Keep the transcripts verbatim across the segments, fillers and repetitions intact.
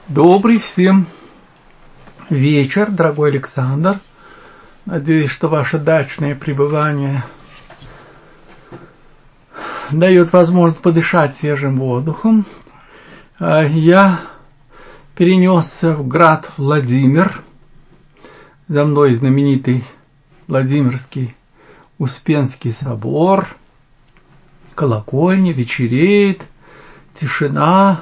Добрый всем вечер, дорогой Александр. Надеюсь, что ваше дачное пребывание дает возможность подышать свежим воздухом. Я перенесся в град Владимир. За мной знаменитый Владимирский Успенский собор, колокольня, вечереет, тишина,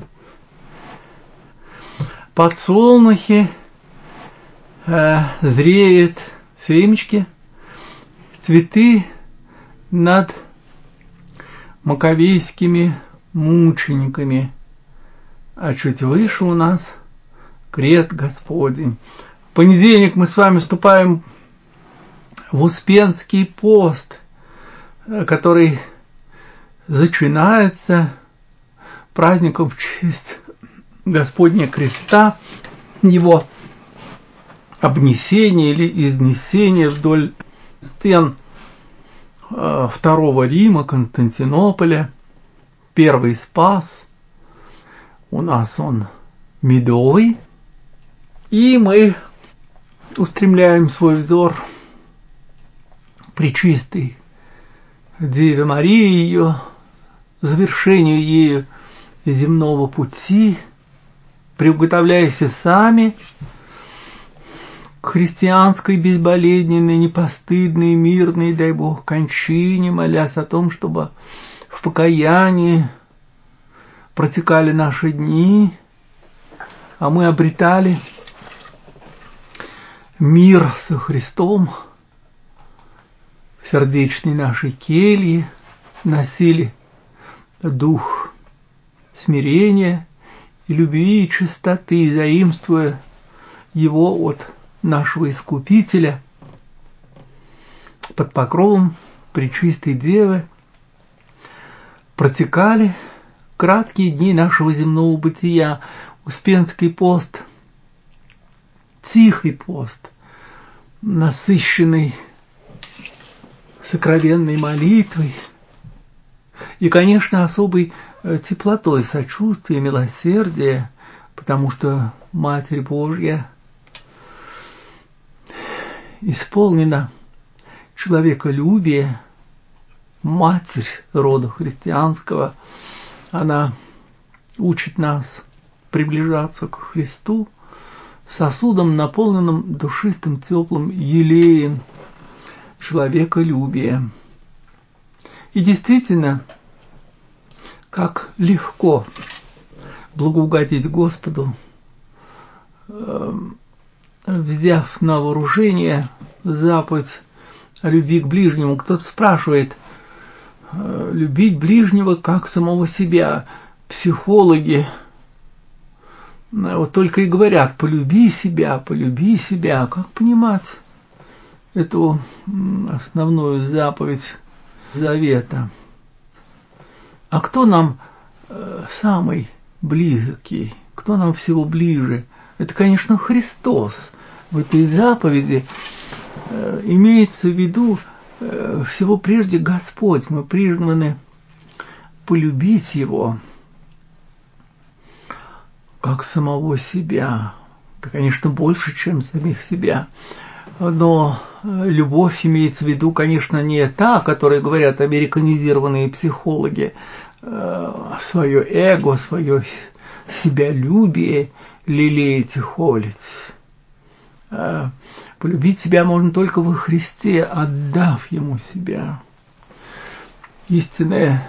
подсолнухи, э, зреют семечки, цветы над маковейскими мучениками, а чуть выше у нас крет Господень. В понедельник мы с вами вступаем в Успенский пост, который начинается праздником в честь Господня креста, его обнесения или изнесения вдоль стен Второго Рима, Константинополя. Первый Спас, у нас он медовый, и мы устремляем свой взор к пречистой Деве Марии, ее завершению ею земного пути, приуготовляясь сами к христианской, безболезненной, непостыдной, мирной, дай Бог, кончине, молясь о том, чтобы в покаянии протекали наши дни, а мы обретали мир со Христом в сердечной нашей келье, носили дух смирения и любви и чистоты, заимствуя его от нашего Искупителя под покровом Пречистой Девы, протекали краткие дни нашего земного бытия. Успенский пост, тихий пост, насыщенный сокровенной молитвой и, конечно, особой теплотой, сочувствия, милосердия, потому что Матерь Божья исполнена человеколюбия, Матерь рода христианского. Она учит нас приближаться к Христу сосудом, наполненным душистым, теплым елеем человеколюбия. И действительно, как легко благоугодить Господу, взяв на вооружение заповедь о любви к ближнему. Кто-то спрашивает, любить ближнего как самого себя. Психологи вот только и говорят, полюби себя, полюби себя. Как понимать эту основную заповедь Завета? А кто нам э, самый близкий? Кто нам всего ближе? Это, конечно, Христос. В этой заповеди э, имеется в виду э, всего прежде Господь. Мы призваны полюбить Его как самого себя. Это, конечно, больше, чем самих себя. Но любовь имеется в виду, конечно, не та, о которой говорят американизированные психологи, свое эго, свое себялюбие лелеять и холить. Полюбить себя можно только во Христе, отдав Ему себя. Истинная,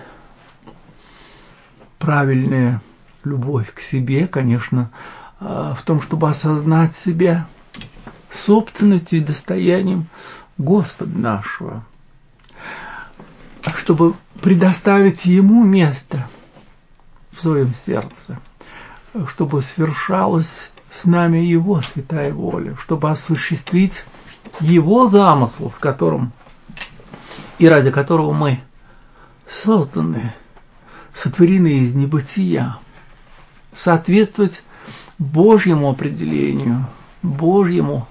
правильная любовь к себе, конечно, в том, чтобы осознать себя собственностью и достоянием Господа нашего, чтобы предоставить Ему место в своем сердце, чтобы свершалась с нами Его святая воля, чтобы осуществить Его замысл, с которым и ради которого мы созданы, сотворены из небытия, соответствовать Божьему определению, Божьему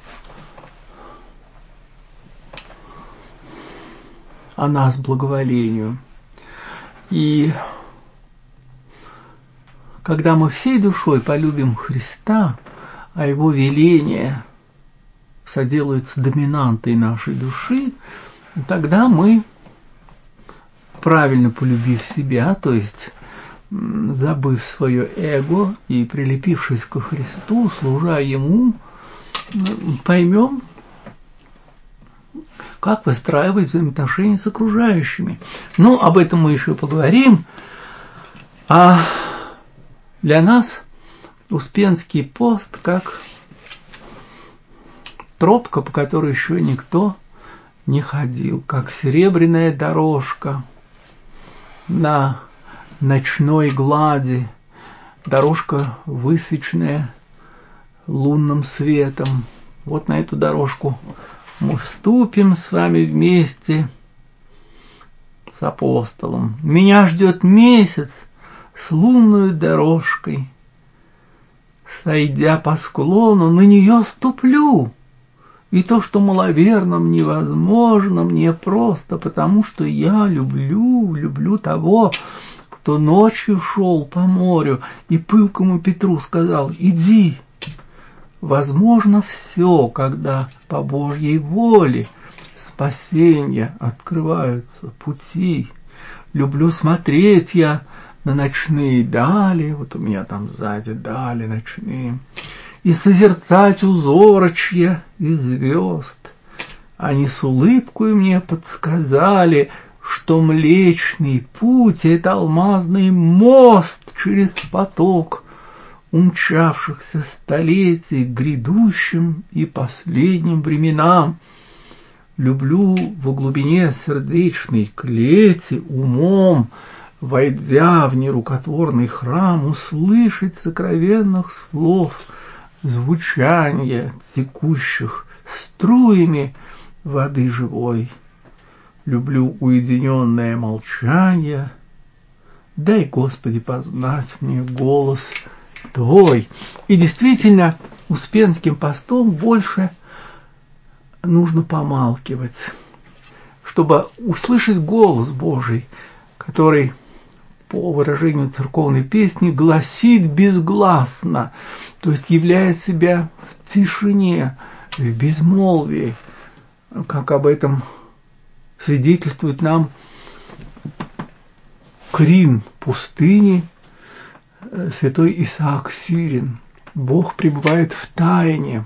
о нас благоволению. И когда мы всей душой полюбим Христа, а Его веления соделаются доминантой нашей души, тогда мы, правильно полюбив себя, то есть забыв свое эго и прилепившись ко Христу, служа Ему, поймем, как выстраивать взаимоотношения с окружающими. Ну, об этом мы еще поговорим. А для нас Успенский пост как тропка, по которой еще никто не ходил, как серебряная дорожка на ночной глади, дорожка, высвеченная лунным светом. Вот на эту дорожку мы вступим с вами вместе с апостолом. Меня ждет месяц с лунной дорожкой. Сойдя по склону, на нее ступлю. И то, что маловерным, невозможно, мне просто, потому что я люблю, люблю того, кто ночью шел по морю и пылкому Петру сказал: иди. Возможно все, когда по Божьей воле спасения открываются пути. Люблю смотреть я на ночные дали, вот у меня там сзади дали ночные, и созерцать узорочья и звезд. Они с улыбкой мне подсказали, что Млечный Путь — это алмазный мост через поток умчавшихся столетий к грядущим и последним временам. Люблю во глубине сердечной клети умом, войдя в нерукотворный храм, услышать сокровенных слов звучание текущих струями воды живой. Люблю уединенное молчание, дай, Господи, познать мне голос Твой. И действительно, Успенским постом больше нужно помалкивать, чтобы услышать голос Божий, который, по выражению церковной песни, гласит безгласно, то есть являет себя в тишине, в безмолвии, как об этом свидетельствует нам Крин пустыни, святой Исаак Сирин. Бог пребывает в тайне.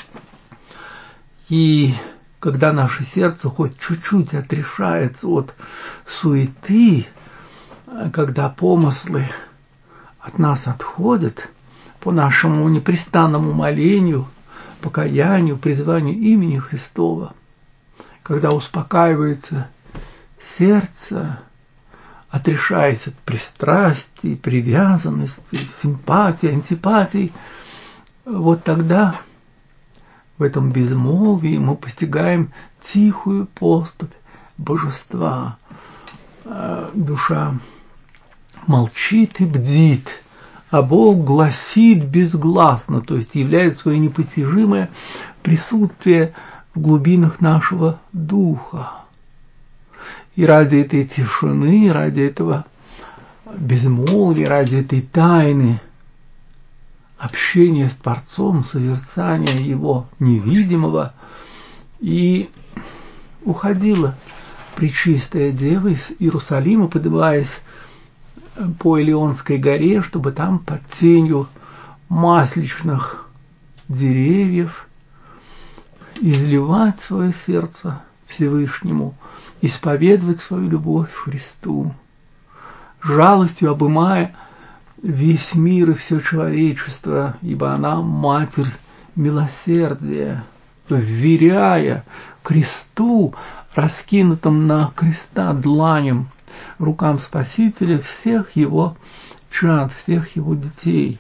И когда наше сердце хоть чуть-чуть отрешается от суеты, когда помыслы от нас отходят, по нашему непрестанному молению, покаянию, призванию имени Христова, когда успокаивается сердце, отрешаясь от пристрастий, привязанностей, симпатий, антипатий, вот тогда в этом безмолвии мы постигаем тихую поступь божества. Душа молчит и бдит, а Бог гласит безгласно, то есть являет свое непостижимое присутствие в глубинах нашего духа. И ради этой тишины, ради этого безмолвия, ради этой тайны общения с Творцом, созерцания Его невидимого, и уходила Пречистая Дева из Иерусалима, поднимаясь по Илионской горе, чтобы там под тенью масличных деревьев изливать свое сердце Всевышнему, исповедовать свою любовь к Христу, жалостью обымая весь мир и все человечество, ибо она Матерь милосердия, вверяя кресту, раскинутым на креста дланем, рукам Спасителя всех его чад, всех его детей.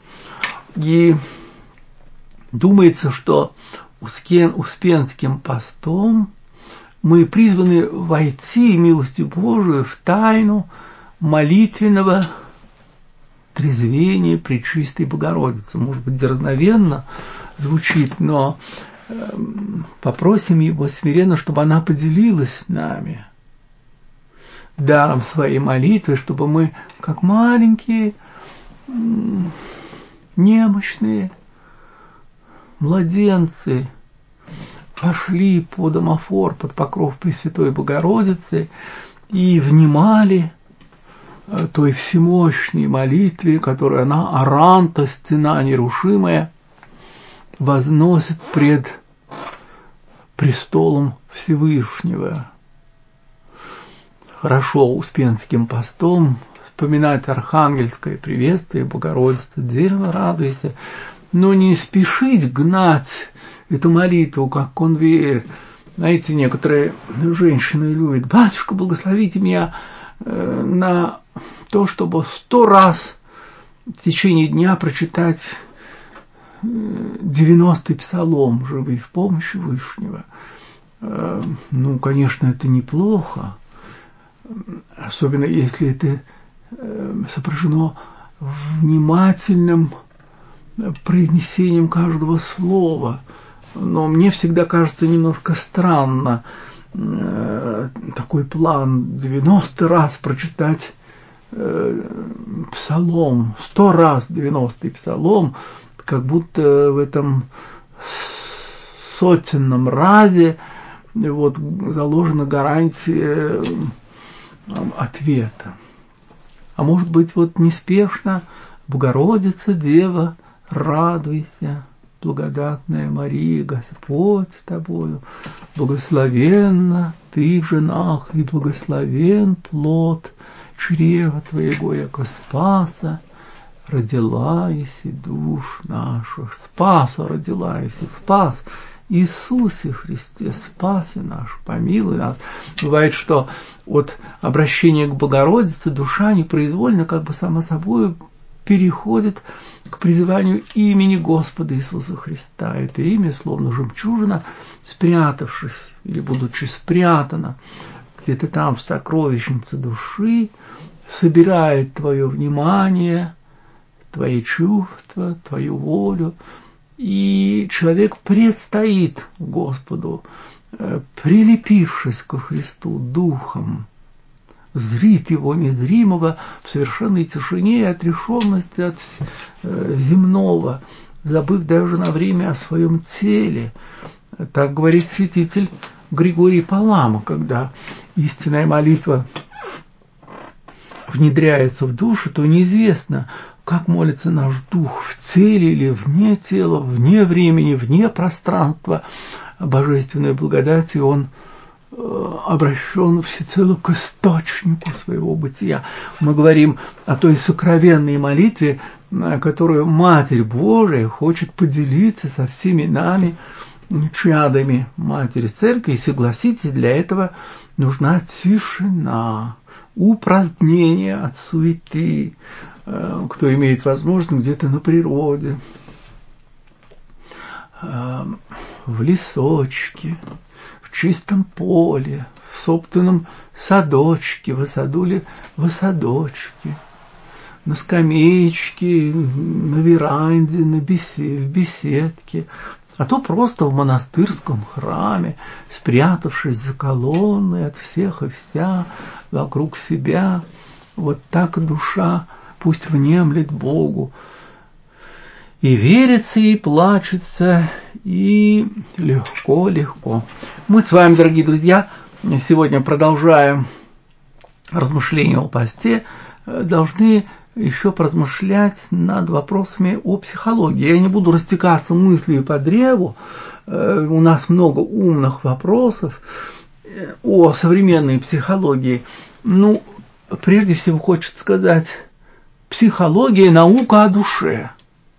И думается, что Успенским постом мы призваны войти милостью Божию в тайну молитвенного трезвения Пречистой Богородицы. Может быть, дерзновенно звучит, но э, попросим Его смиренно, чтобы она поделилась с нами даром своей молитвы, чтобы мы, как маленькие немощные младенцы пошли под амафор, под покров Пресвятой Богородицы и внимали той всемощной молитве, которую она, Аранта, стена нерушимая, возносит пред престолом Всевышнего. Хорошо Успенским постом вспоминать архангельское приветствие, Богородица, Дева, радуйся, но не спешить гнать эту молитву, как конвейер. Знаете, некоторые женщины любят: батюшка, благословите меня э, на то, чтобы сто раз в течение дня прочитать девяностый псалом, живый в помощи Вышнего. Э, ну, конечно, это неплохо, особенно если это э, сопряжено внимательным произнесением каждого слова. Но мне всегда кажется немножко странно э, такой план девяносто раз прочитать э, псалом, сто раз девяностый псалом, как будто в этом сотенном разе вот заложена гарантия э, ответа. А может быть, вот неспешно: Богородица, Дева, радуйся, благодатная Мария, Господь с тобою, благословенна ты в женах, и благословен плод чрева твоего, яко Спаса родила еси душ наших. Спаса родила еси, Спас Иисусе Христе, спаси наш, помилуй нас. Бывает, что от обращения к Богородице душа непроизвольно, как бы само собой, переходит к призыванию имени Господа Иисуса Христа. Это имя, словно жемчужина, спрятавшись или будучи спрятана где-то там в сокровищнице души, собирает твое внимание, твои чувства, твою волю, и человек предстоит Господу, прилепившись ко Христу духом, зрит его незримого в совершенной тишине и отрешенности от земного, забыв даже на время о своем теле. Так говорит святитель Григорий Палама, когда истинная молитва внедряется в душу, то неизвестно, как молится наш дух, в теле или вне тела, вне времени, вне пространства божественной благодати. Он обращен всецело к источнику своего бытия. Мы говорим о той сокровенной молитве, которую Матерь Божия хочет поделиться со всеми нами, чадами Матери Церкви. И согласитесь, для этого нужна тишина, упразднение от суеты. Кто имеет возможность где-то на природе, в лесочке, в чистом поле, в собственном садочке, в садуле, в садочке, на скамеечке, на веранде, на бесе, в беседке, а то просто в монастырском храме, спрятавшись за колонной от всех и вся, вокруг себя. Вот так душа пусть внемлет Богу, и верится, и плачется, и легко-легко. Мы с вами, дорогие друзья, сегодня продолжаем размышления о посте, должны еще поразмышлять над вопросами о психологии. Я не буду растекаться мыслью по древу, у нас много умных вопросов о современной психологии. Ну, прежде всего хочется сказать: психология – наука о душе.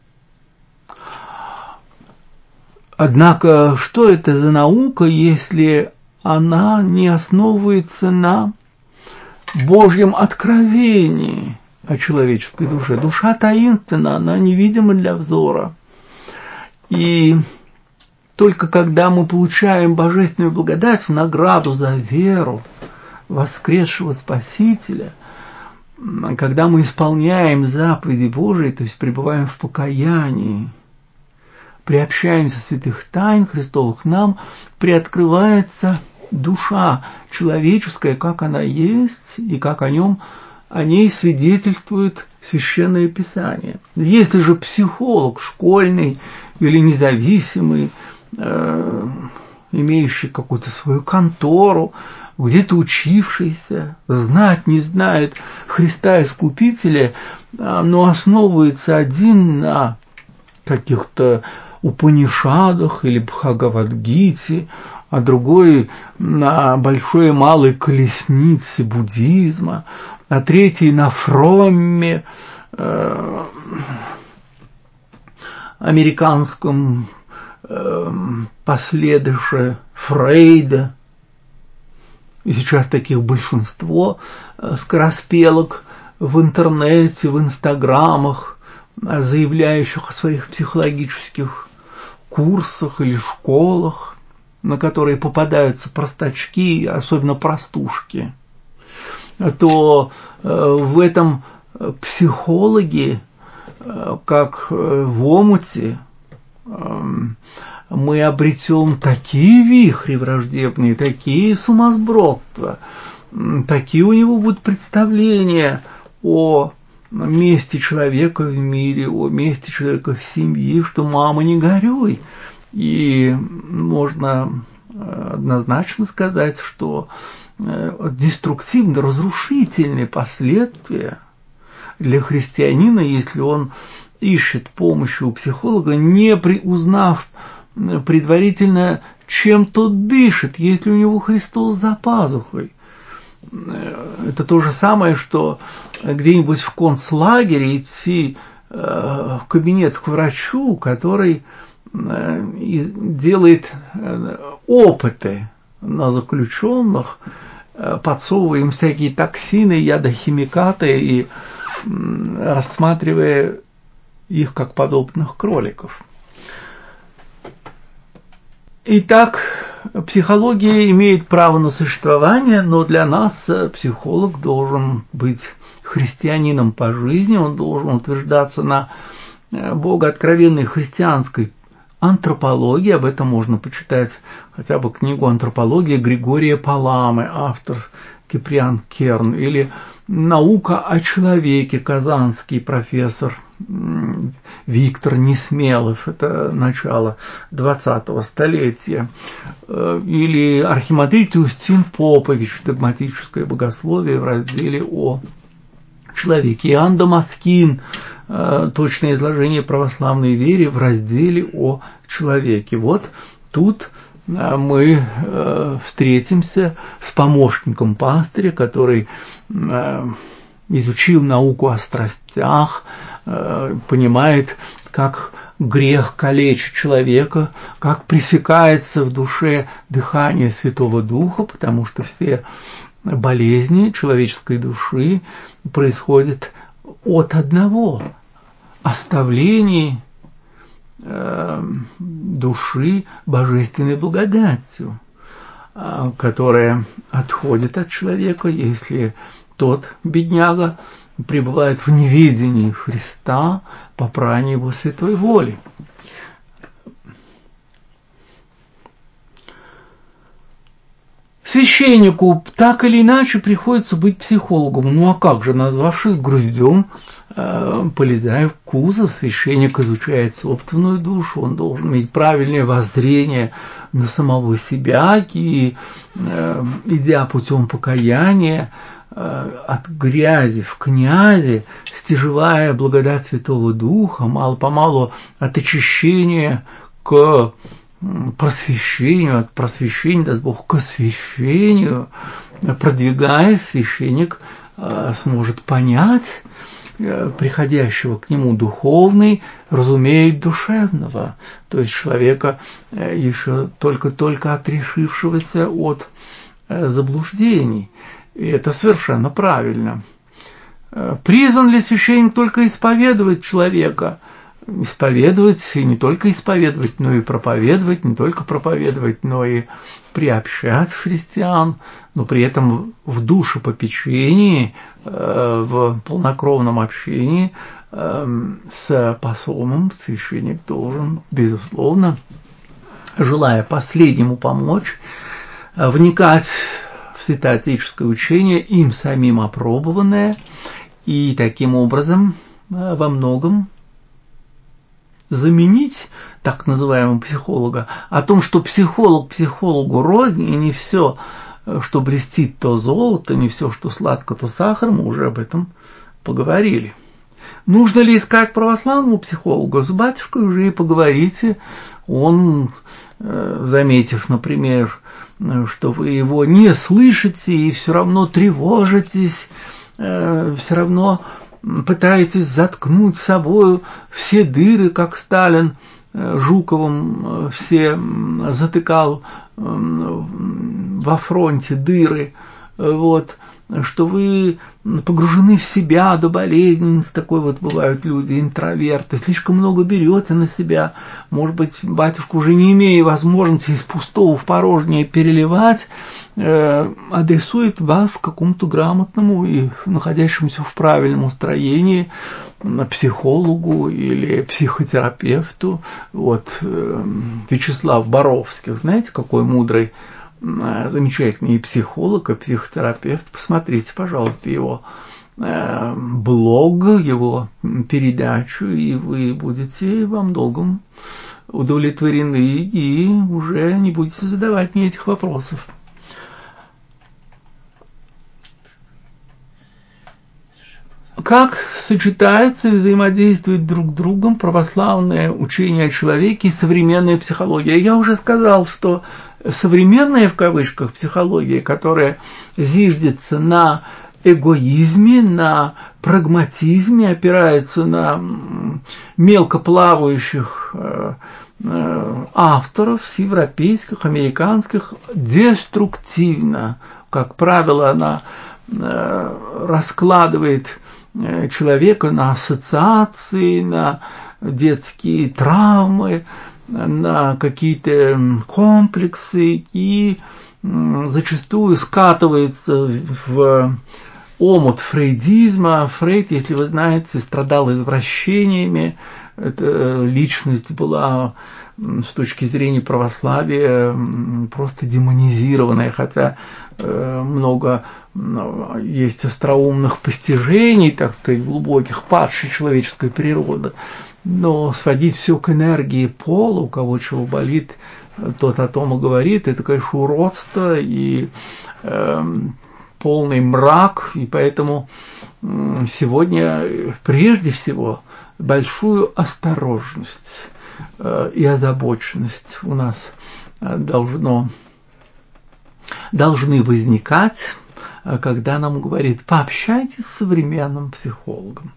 Однако, что это за наука, если она не основывается на Божьем откровении о человеческой душе? Душа таинственна, она невидима для взора. И только когда мы получаем божественную благодать в награду за веру воскресшего Спасителя, когда мы исполняем заповеди Божии, то есть пребываем в покаянии, приобщаемся святых тайн Христовых, нам приоткрывается душа человеческая, как она есть, и как о нем, о ней свидетельствует Священное Писание. Если же психолог школьный или независимый, э, имеющий какую-то свою контору, где-то учившийся, знать не знает Христа Искупителя, но основывается один на каких-то Упанишадах или Бхагавад-гите, а другой на большой и малой колеснице буддизма, а третий на Фромме, э, американском э, последуше Фрейда. И сейчас таких большинство э, скороспелок в интернете, в инстаграмах, э, заявляющих о своих психологических курсах или школах, на которые попадаются простачки, особенно простушки, то э, в этом психологи, э, как э, в омуте, э, мы обретем такие вихри враждебные, такие сумасбродства, такие у него будут представления о месте человека в мире, о месте человека в семье, что мама, не горюй. И можно однозначно сказать, что деструктивно-разрушительные последствия для христианина, если он ищет помощи у психолога, не узнав предварительно, чем тот дышит, если у него Христос за пазухой. Это то же самое, что где-нибудь в концлагере идти в кабинет к врачу, который делает опыты на заключенных, подсовывая им всякие токсины, ядохимикаты и рассматривая их как подопытных кроликов. Итак, психология имеет право на существование, но для нас психолог должен быть христианином по жизни, он должен утверждаться на богооткровенной христианской антропологии. Об этом можно почитать хотя бы книгу «Антропология» Григория Паламы, автор Киприан Керн, или «Наука о человеке», казанский профессор Виктор Несмелов, это начало двадцатого столетия, или архимандрит Устин Попович, догматическое богословие в разделе о человеке, Иоанн Дамаскин, точное изложение православной веры в разделе о человеке. Вот тут мы встретимся с помощником пастыря, который изучил науку о страстях, понимает, как грех калечит человека, как пресекается в душе дыхание Святого Духа, потому что все болезни человеческой души происходят от одного – оставления э, души божественной благодатью, э, которая отходит от человека, если тот, бедняга, пребывает в неведении Христа, попрания Его святой воли. Священнику так или иначе приходится быть психологом. Ну а как же, назвавшись груздем, э, полезая в кузов, священник изучает собственную душу, он должен иметь правильное воззрение на самого себя и, э, идя путем покаяния, от грязи в князи, стяжевая благодать Святого Духа, мало-помалу от очищения к просвещению, от просвещения, даст Бог, к освящению, продвигаясь, священник сможет понять приходящего к нему духовный, разумеет душевного, то есть человека, еще только-только отрешившегося от заблуждений. И это совершенно правильно. Призван ли священник только исповедовать человека? Исповедовать, и не только исповедовать, но и проповедовать, не только проповедовать, но и приобщать христиан, но при этом в душепопечении, в полнокровном общении с посомом священник должен, безусловно, желая последнему помочь, вникать святоотеческое учение, им самим опробованное, и таким образом во многом заменить так называемого психолога. О том, что психолог психологу рознь, и не все, что блестит, то золото, не все, что сладко, то сахар, мы уже об этом поговорили. Нужно ли искать православному психологу? С батюшкой уже и поговорите. Он, заметив, например, что вы его не слышите и все равно тревожитесь, все равно пытаетесь заткнуть собою все дыры, как Сталин Жуковым все затыкал во фронте дыры, вот, что вы погружены в себя до болезненности, такой вот бывают люди, интроверты, слишком много берете на себя, может быть, батюшка, уже не имея возможности из пустого в порожнее переливать, э, адресует вас к какому-то грамотному и находящемуся в правильном устроении психологу или психотерапевту. Вот, э, Вячеслав Боровских, знаете, какой мудрый, замечательный психолог и психотерапевт. Посмотрите, пожалуйста, его э, блог, его передачу, и вы будете во многом удовлетворены и уже не будете задавать мне этих вопросов. Как сочетаются и взаимодействуют друг с другом православное учение о человеке и современная психология? Я уже сказал, что современная, в кавычках, психология, которая зиждется на эгоизме, на прагматизме, опирается на мелкоплавающих авторов с европейских, американских, деструктивно. Как правило, она раскладывает человека на ассоциации, на детские травмы, на какие-то комплексы и зачастую скатывается в омут фрейдизма. Фрейд, если вы знаете, страдал извращениями. Эта личность была с точки зрения православия просто демонизированная, хотя много есть остроумных постижений, так сказать, глубоких, падшей человеческой природы. Но сводить все к энергии пола, у кого чего болит, тот о том и говорит, это, конечно, уродство и э, полный мрак, и поэтому сегодня прежде всего большую осторожность э, и озабоченность у нас должно, должны возникать, когда нам говорит: пообщайтесь с современным психологом.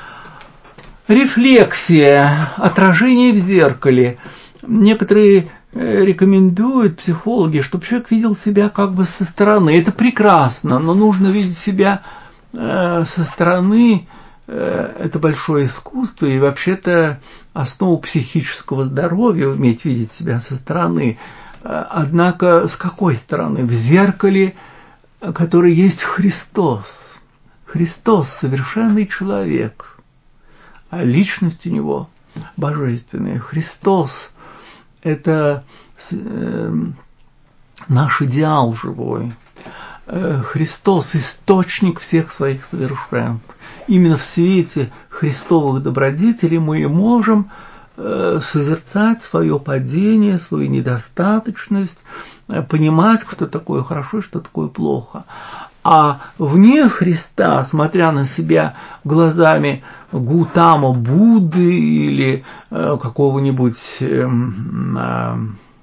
Рефлексия, отражение в зеркале. Некоторые рекомендуют, психологи, чтобы человек видел себя как бы со стороны. Это прекрасно, но нужно видеть себя со стороны. Это большое искусство, и вообще-то основа психического здоровья — уметь видеть себя со стороны. Однако с какой стороны? В зеркале, который есть Христос. Христос — совершенный человек. А личность у него божественная. Христос – это э, наш идеал живой. Э, Христос – источник всех своих совершенств. Именно в свете христовых добродетелей мы и можем э, созерцать свое падение, свою недостаточность, э, понимать, что такое хорошо и что такое плохо. А вне Христа, смотря на себя глазами Гутама Будды или э, какого-нибудь э, э,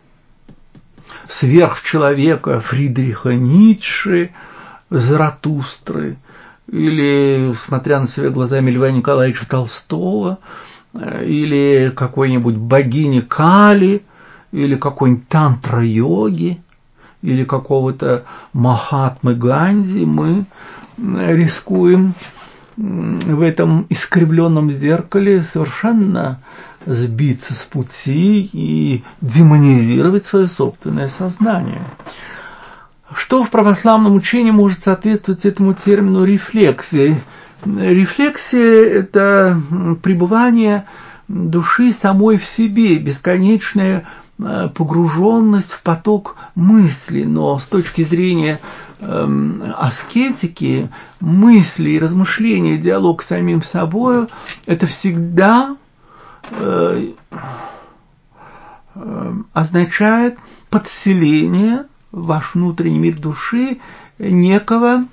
сверхчеловека Фридриха Ницше, Заратустры, или смотря на себя глазами Льва Николаевича Толстого, э, или какой-нибудь богини Кали, или какой-нибудь тантра-йоги, или какого-то Махатмы Ганди, мы рискуем в этом искривленном зеркале совершенно сбиться с пути и демонизировать свое собственное сознание. Что в православном учении может соответствовать этому термину рефлексия? Рефлексия – это пребывание души самой в себе, бесконечное погруженность в поток мыслей, но с точки зрения э, аскетики, мысли и размышления, диалог с самим собой, это всегда э, э, означает подселение в ваш внутренний мир души некого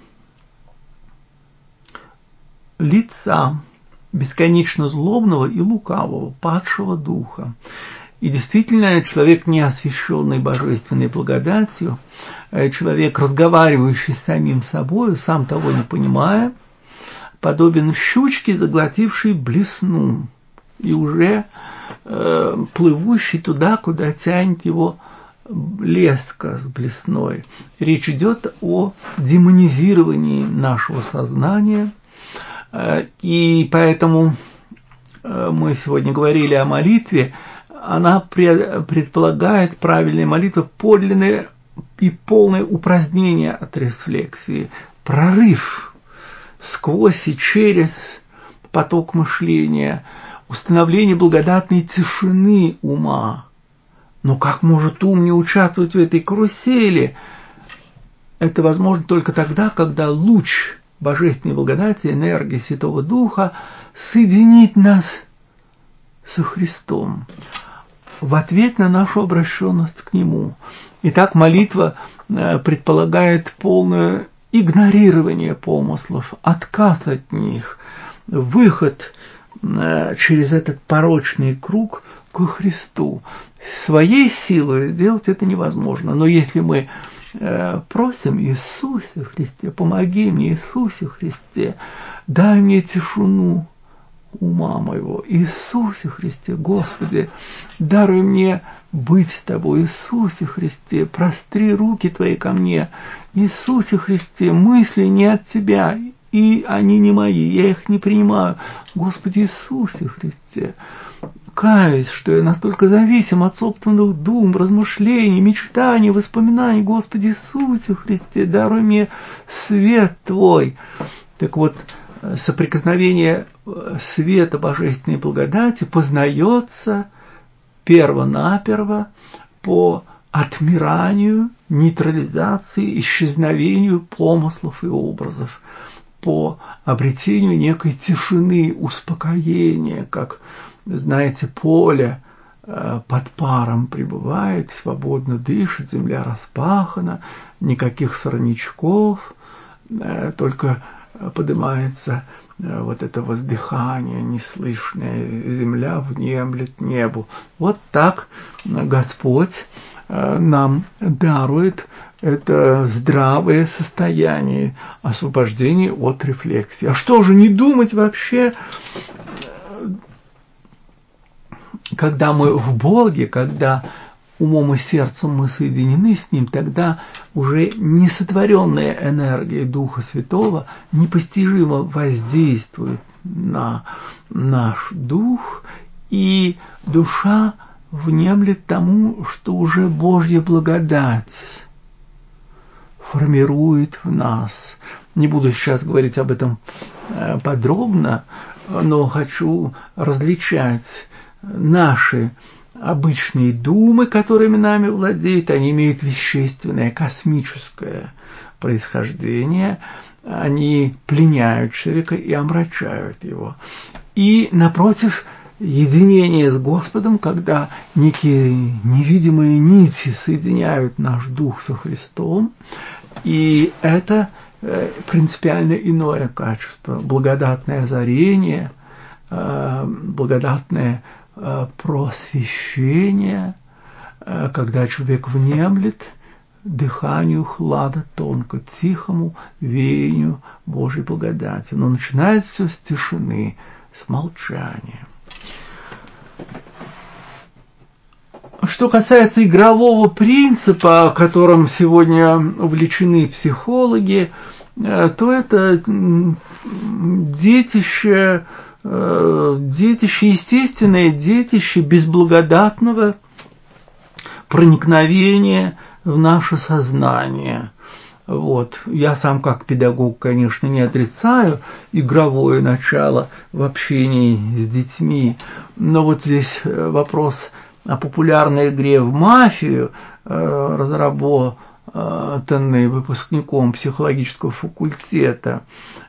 лица, бесконечно злобного и лукавого, падшего духа. И действительно, человек, не освященный божественной благодатью, человек, разговаривающий с самим собой, сам того не понимая, подобен щучке, заглотившей блесну, и уже э, плывущий туда, куда тянет его леска с блесной. Речь идет о демонизировании нашего сознания, э, и поэтому э, мы сегодня говорили о молитве. Она предполагает, правильная молитва, подлинное и полное упразднение от рефлексии, прорыв сквозь и через поток мышления, установление благодатной тишины ума. Но как может ум не участвовать в этой карусели? Это возможно только тогда, когда луч божественной благодати, энергии Святого Духа соединит нас со Христом в ответ на нашу обращенность к Нему. Итак, молитва предполагает полное игнорирование помыслов, отказ от них, выход через этот порочный круг к Христу. Своей силой сделать это невозможно. Но если мы просим Иисусе Христе, помоги мне, Иисусе Христе, дай мне тишину ума моего, Иисусе Христе, Господи, даруй мне быть с Тобой, Иисусе Христе, простри руки Твои ко мне, Иисусе Христе, мысли не от Тебя, и они не мои, я их не принимаю, Господи Иисусе Христе, каюсь, что я настолько зависим от собственных дум, размышлений, мечтаний, воспоминаний, Господи Иисусе Христе, даруй мне свет Твой. Так вот, соприкосновение света божественной благодати познается первонаперво по отмиранию, нейтрализации, исчезновению помыслов и образов, по обретению некой тишины, успокоения, как, знаете, поле под паром пребывает, свободно дышит, земля распахана, никаких сорнячков, только поднимается вот это воздыхание неслышное, земля внемлет небу. Вот так Господь нам дарует это здравое состояние, освобождение от рефлексии. А что же не думать вообще, когда мы в Боге, когда умом и сердцем мы соединены с Ним, тогда уже несотворенная энергия Духа Святого непостижимо воздействует на наш дух, и душа внемлет тому, что уже Божья благодать формирует в нас. Не буду сейчас говорить об этом подробно, но хочу различать наши обычные думы, которыми нами владеют, они имеют вещественное, космическое происхождение, они пленяют человека и омрачают его. И, напротив, единение с Господом, когда некие невидимые нити соединяют наш дух со Христом, и это принципиально иное качество, благодатное озарение, благодатное просвещение, когда человек внемлет дыханию хлада тонко, тихому веянию Божьей благодати. Но начинает все с тишины, с молчания. Что касается игрового принципа, которым сегодня увлечены психологи, то это детище, детище, естественное детище безблагодатного проникновения в наше сознание. Вот. Я сам как педагог, конечно, не отрицаю игровое начало в общении с детьми, но вот здесь вопрос о популярной игре в мафию, разработанной выпускником психологического факультета.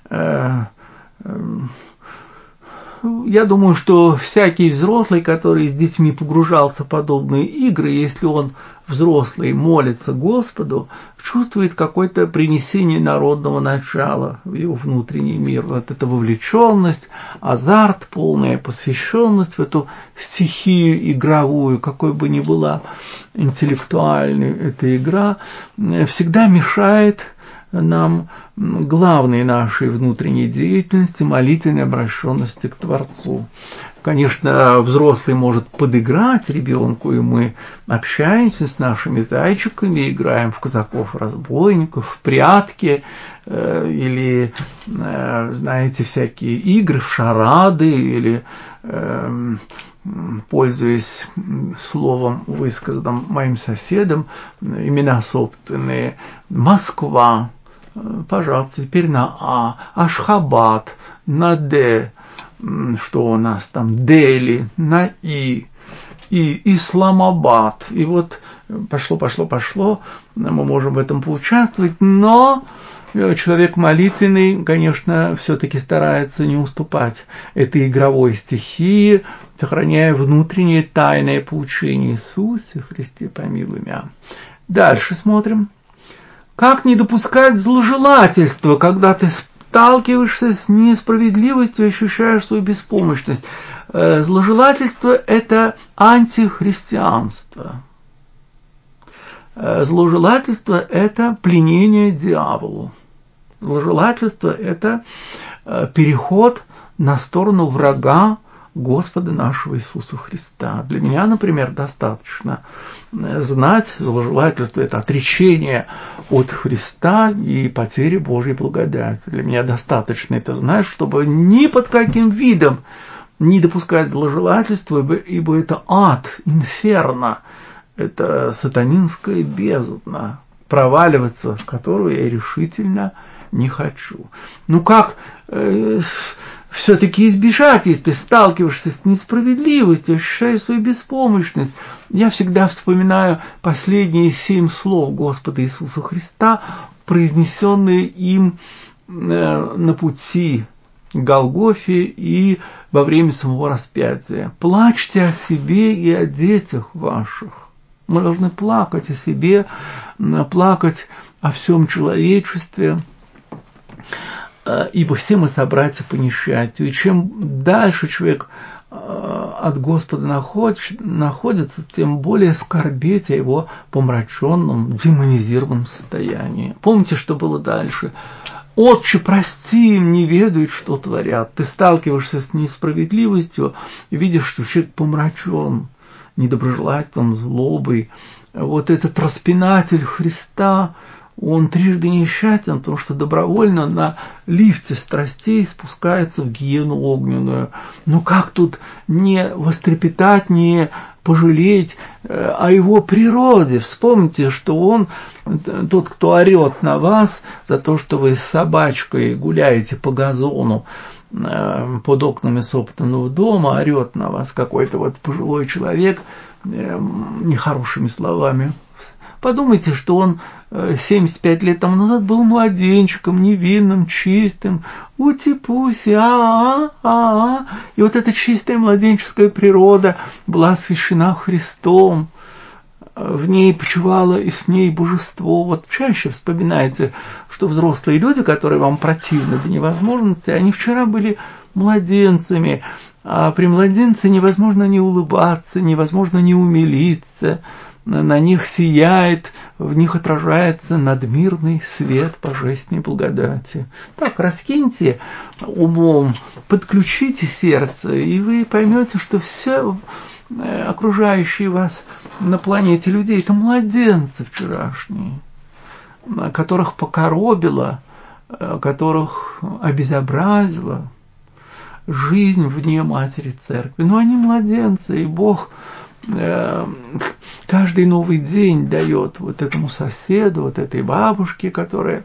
Я думаю, что всякий взрослый, который с детьми погружался в подобные игры, если он взрослый молится Господу, чувствует какое-то принесение народного начала в его внутренний мир. Вот эта вовлеченность, азарт, полная посвященность в эту стихию игровую, какой бы ни была интеллектуальной эта игра, всегда мешает нам главной нашей внутренней деятельности, молитвенной обращенности к Творцу. Конечно, взрослый может подыграть ребенку, и мы общаемся с нашими зайчиками, играем в казаков-разбойников, в прятки, э, или, э, знаете, всякие игры, в шарады, или, э, пользуясь словом, высказанным моим соседом, имена собственные: Москва, пожалуйста, теперь на А, Ашхабад, на Д, что у нас там, Дели, на И, и Исламабад. И вот пошло, пошло, пошло, мы можем в этом поучаствовать, но человек молитвенный, конечно, все-таки старается не уступать этой игровой стихии, сохраняя внутреннее тайное поучение: Иисусе Христе, помилуй меня. Дальше смотрим. Как не допускать зложелательства, когда ты сталкиваешься с несправедливостью и ощущаешь свою беспомощность? Зложелательство – это антихристианство. Зложелательство – это пленение дьяволу. Зложелательство – это переход на сторону врага Господа нашего Иисуса Христа. Для меня, например, достаточно знать, зложелательство – это отречение от Христа и потеря Божьей благодати. Для меня достаточно это знать, чтобы ни под каким видом не допускать зложелательства, ибо это ад, инферно, это сатанинская бездна, проваливаться в которую я решительно не хочу. Ну как э, все-таки избежать, если ты сталкиваешься с несправедливостью, ощущаешь свою беспомощность? Я всегда вспоминаю последние семь слов Господа Иисуса Христа, произнесенные им э, на пути к Голгофе и во время самого распятия. «Плачьте о себе и о детях ваших». Мы должны плакать о себе, плакать о всем человечестве, ибо все мы собратья по несчастью. И чем дальше человек от Господа находится, тем более скорбеть о его помраченном, демонизированном состоянии. Помните, что было дальше? «Отче, прости им, не ведают, что творят». Ты сталкиваешься с несправедливостью, видишь, что человек помрачен недоброжелательством, злобой. Вот этот распинатель Христа, он трижды несчастен, потому что добровольно на лифте страстей спускается в гиену огненную. Ну как тут не вострепетать, не пожалеть о его природе? Вспомните, что он, тот, кто орет на вас за то, что вы с собачкой гуляете по газону под окнами собственного дома, орет на вас какой-то вот пожилой человек нехорошими словами. Подумайте, что он семьдесят пять лет тому назад был младенчиком, невинным, чистым, ути-пуси, а-а-а. И вот эта чистая младенческая природа была освящена Христом. В ней почивало и с ней божество. Вот чаще вспоминайте, что взрослые люди, которые вам противны до невозможности, они вчера были младенцами, а при младенце невозможно не улыбаться, невозможно не умилиться, на них сияет, в них отражается надмирный свет божественной благодати. Так, раскиньте умом, подключите сердце, и вы поймете, что все окружающие вас на планете людей – это младенцы вчерашние, которых покоробило, которых обезобразило жизнь вне Матери Церкви. Но они младенцы, и Бог э, каждый новый день дает вот этому соседу, вот этой бабушке, которая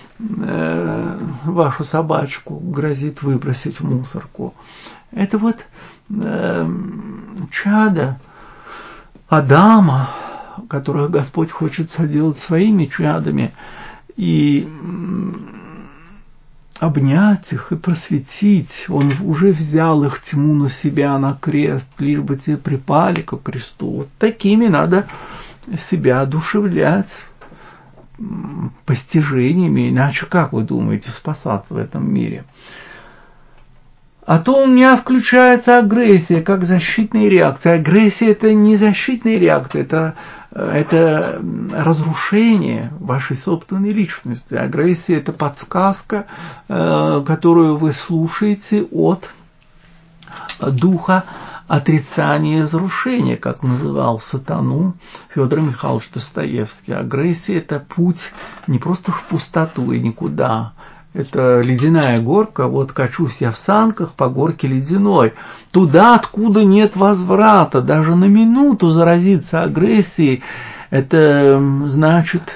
э, вашу собачку грозит выбросить в мусорку. Это вот э, чадо Адама, которых Господь хочет соделать своими чадами, и обнять их и просветить. Он уже взял их тьму на себя, на крест, лишь бы те припали ко кресту. Вот такими надо себя одушевлять постижениями, иначе как вы думаете спасаться в этом мире? А то у меня включается агрессия как защитная реакция. Агрессия – это не защитная реакция, это, это разрушение вашей собственной личности. Агрессия – это подсказка, которую вы слушаете от духа отрицания и разрушения, как называл сатану Федор Михайлович Достоевский. Агрессия – это путь не просто в пустоту и никуда. Это ледяная горка, вот качусь я в санках по горке ледяной. Туда, откуда нет возврата, даже на минуту заразиться агрессией, это значит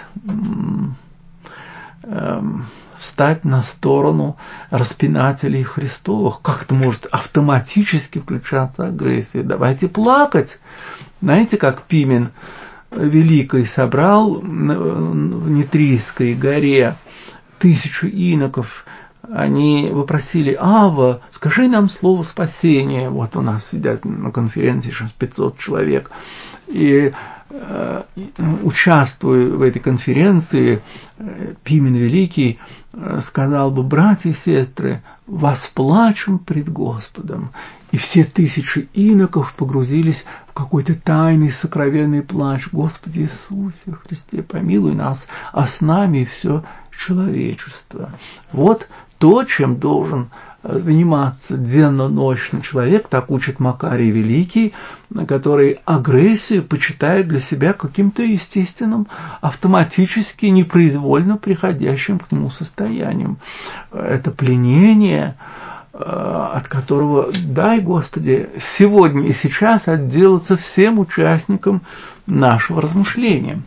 э, встать на сторону распинателей Христовых. Как-то может автоматически включаться агрессия. Давайте плакать. Знаете, как Пимен Великий собрал в Нитрийской горе тысячу иноков, они вопросили: Ава, скажи нам слово спасения. Вот у нас сидят на конференции сейчас пятьсот человек. И э, участвуя в этой конференции, Пимен Великий сказал бы: братья и сестры, восплачем пред Господом. И все тысячи иноков погрузились в какой-то тайный, сокровенный плач. Господи Иисусе Христе, помилуй нас, а с нами все человечество. Вот то, чем должен заниматься денно-ночно человек, так учит Макарий Великий, который агрессию почитает для себя каким-то естественным, автоматически, непроизвольно приходящим к нему состоянием. Это пленение, от которого, дай Господи, сегодня и сейчас отделаться всем участникам нашего размышления.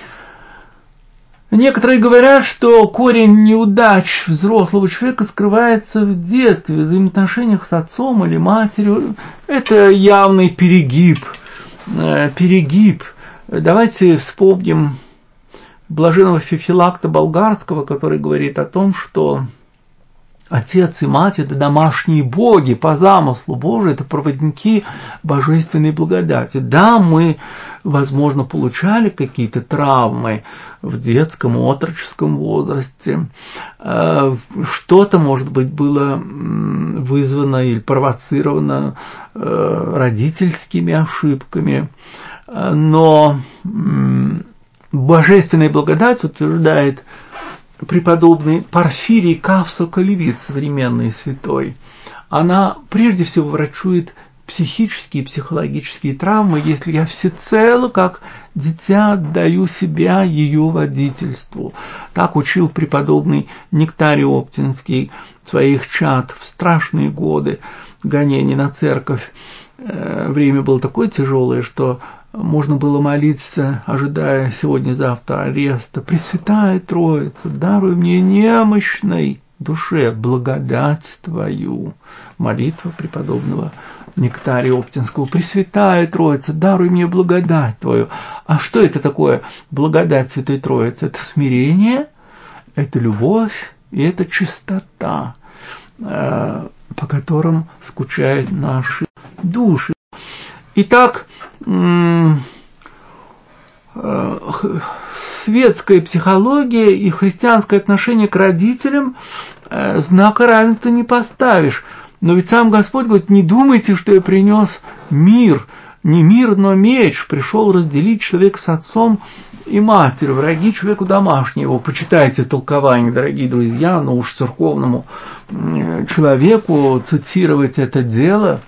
Некоторые говорят, что корень неудач взрослого человека скрывается в детстве, в взаимоотношениях с отцом или матерью. Это явный перегиб. Перегиб. Давайте вспомним блаженного Феофилакта Болгарского, который говорит о том, что отец и мать – это домашние боги по замыслу Божию, это проводники божественной благодати. Да, мы, возможно, получали какие-то травмы в детском, отроческом возрасте. Что-то, может быть, было вызвано или провоцировано родительскими ошибками. Но божественная благодать утверждает преподобный Порфирий Кавсо-Колевит, современный святой. Она прежде всего врачует психические и психологические травмы, если я всецело, как дитя, отдаю себя ее водительству. Так учил преподобный Нектарий Оптинский своих чад в страшные годы гонений на церковь. Время было такое тяжелое, что можно было молиться, ожидая сегодня-завтра ареста. Пресвятая Троица, даруй мне немощной душе благодать Твою. Молитва преподобного Нектария Оптинского. Пресвятая Троица, даруй мне благодать Твою. А что это такое благодать Святой Троицы? Это смирение, это любовь и это чистота, по которым скучают наши души. Итак, светская психология и христианское отношение к родителям знака равенства не поставишь. Но ведь сам Господь говорит: не думайте, что я принес мир. Не мир, но меч. Пришел разделить человека с отцом и матерью. Враги человеку домашнего. Почитайте толкование, дорогие друзья, но уж церковному человеку цитировать это дело.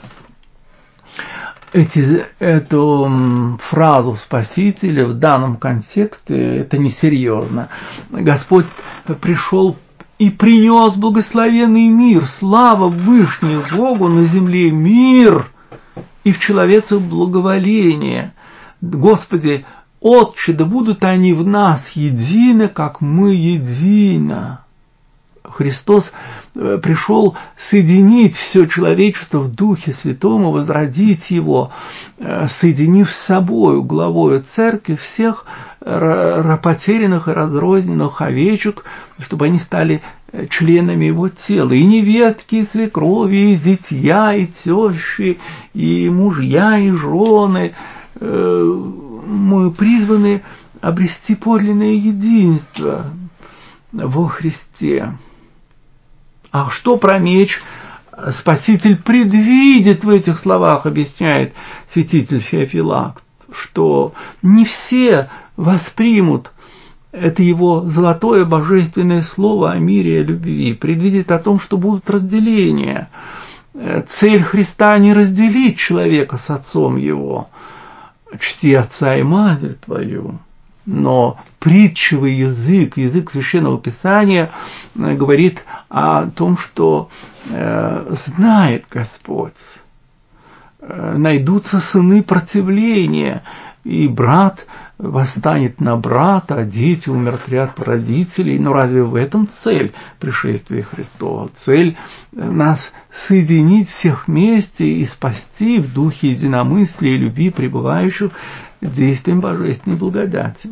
Эти, эту фразу Спасителя в данном контексте это несерьезно. Господь пришел и принес благословенный мир, слава Вышнему Богу на земле мир и в человеце благоволение. Господи, Отче, да будут они в нас едины, как мы едино. Христос пришел соединить все человечество в Духе Святом и возродить его, соединив с собой, главою церкви, всех потерянных и разрозненных овечек, чтобы они стали членами его тела. И невестки, и свекрови, и зятья, и тещи, и мужья, и жены. Мы призваны обрести подлинное единство во Христе. А что про меч? Спаситель предвидит в этих словах, объясняет святитель Феофилакт, что не все воспримут это его золотое божественное слово о мире и о любви. Предвидит о том, что будут разделения. Цель Христа не разделить человека с отцом его. Чти отца и матерь твою. Но притчевый язык, язык Священного Писания говорит о том, что э, знает Господь. Э, найдутся сыны противления, и брат восстанет на брата, а дети умертвят родителей. Но разве в этом цель пришествия Христова? Цель нас соединить всех вместе и спасти в духе единомыслия и любви пребывающих действием божественной благодати.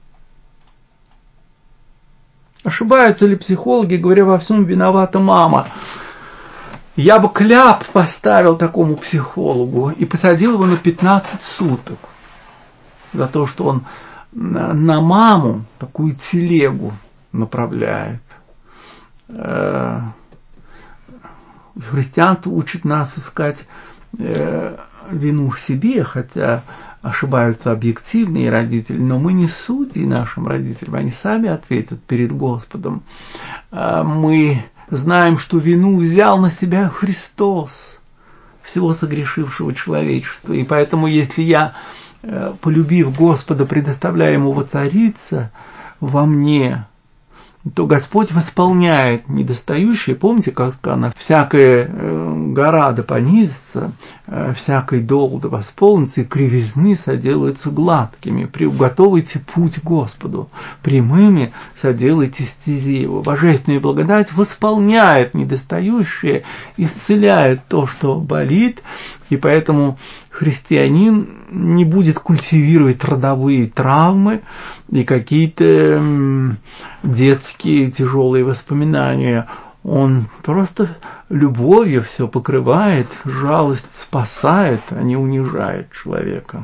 Ошибаются ли психологи, говоря, во всем виновата мама? Я бы кляп поставил такому психологу и посадил его на пятнадцать суток за то, что он на маму такую телегу направляет. Христианство учит нас искать вину в себе, хотя ошибаются объективные родители, но мы не судьи нашим родителям, они сами ответят перед Господом. Мы знаем, что вину взял на себя Христос, всего согрешившего человечества, и поэтому, если я, полюбив Господа, предоставляю Ему воцариться во мне, то Господь восполняет недостающее. Помните, как сказано, всякая гора да понизится, всякий дол да восполнится, и кривизны соделаются гладкими. Приуготовите путь Господу, прямыми соделайте стези Его. Божественная благодать восполняет недостающее, исцеляет то, что болит, и поэтому христианин не будет культивировать родовые травмы и какие-то детские тяжелые воспоминания. Он просто любовью все покрывает, жалость спасает, а не унижает человека.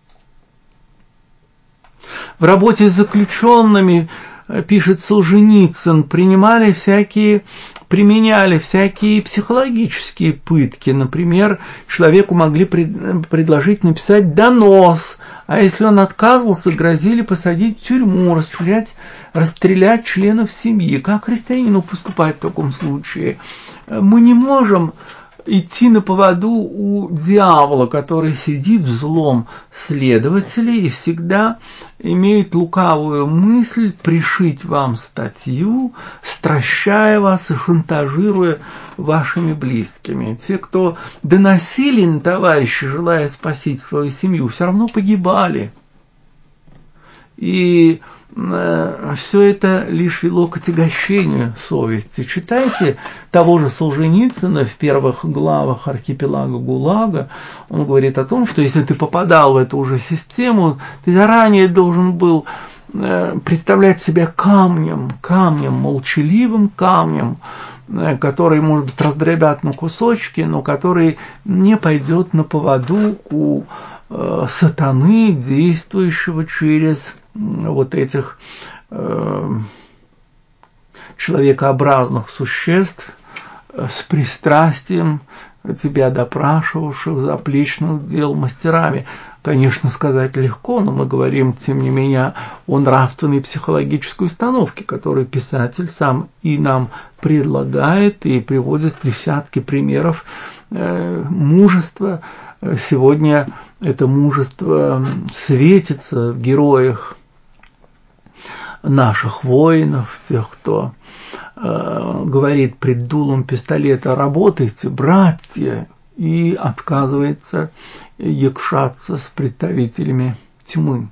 В работе с заключенными, пишет Солженицын, принимали всякие, применяли всякие психологические пытки. Например, человеку могли пред, предложить написать донос, а если он отказывался, грозили посадить в тюрьму, расстрелять, расстрелять членов семьи. Как христианину поступать в таком случае? Мы не можем идти на поводу у дьявола, который сидит в злом следователе и всегда имеет лукавую мысль пришить вам статью, стращая вас и шантажируя вашими близкими. Те, кто доносили на товарища, желая спасти свою семью, все равно погибали. И э, все это лишь вело к отягощению совести. Читайте того же Солженицына в первых главах «Архипелага ГУЛАГа». Он говорит о том, что если ты попадал в эту уже систему, ты заранее должен был э, представлять себя камнем, камнем, молчаливым камнем, э, который, может быть, раздробят на кусочки, но который не пойдет на поводу у э, сатаны, действующего через вот этих э, человекообразных существ э, с пристрастием тебя допрашивавших заплечных дел мастерами. Конечно, сказать легко, но мы говорим, тем не менее, о нравственной психологической установке, которую писатель сам и нам предлагает, и приводит десятки примеров э, мужества. Сегодня это мужество светится в героях наших воинов, тех, кто э, говорит пред дулом пистолета: работайте, братья, и отказывается якшаться с представителями тьмы.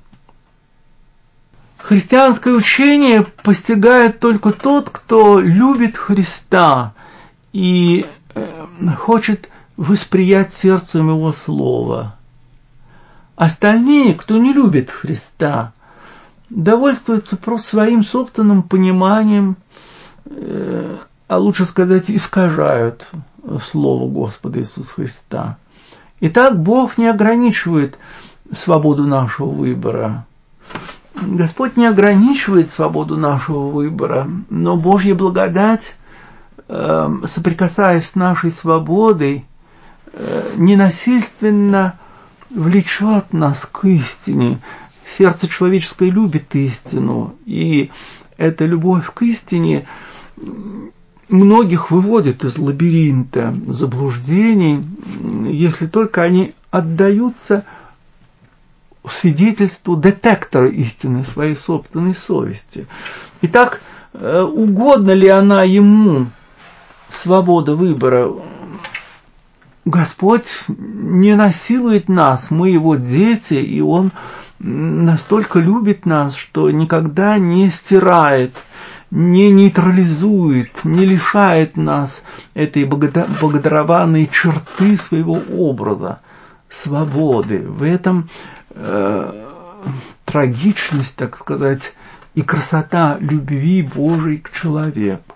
Христианское учение постигает только тот, кто любит Христа и хочет восприять сердцем Его Слово. Остальные, кто не любит Христа, довольствуются просто своим собственным пониманием, а лучше сказать, искажают Слово Господа Иисуса Христа. Итак, Бог не ограничивает свободу нашего выбора. Господь не ограничивает свободу нашего выбора, но Божья благодать, соприкасаясь с нашей свободой, ненасильственно влечет нас к истине. Сердце человеческое любит истину, и эта любовь к истине многих выводит из лабиринта заблуждений, если только они отдаются свидетельству детектора истины своей собственной совести. Итак, угодно ли она ему, свобода выбора? Господь не насилует нас, мы Его дети, и Он настолько любит нас, что никогда не стирает, не нейтрализует, не лишает нас этой богодарованной черты своего образа, свободы. В этом э, трагичность, так сказать, и красота любви Божией к человеку.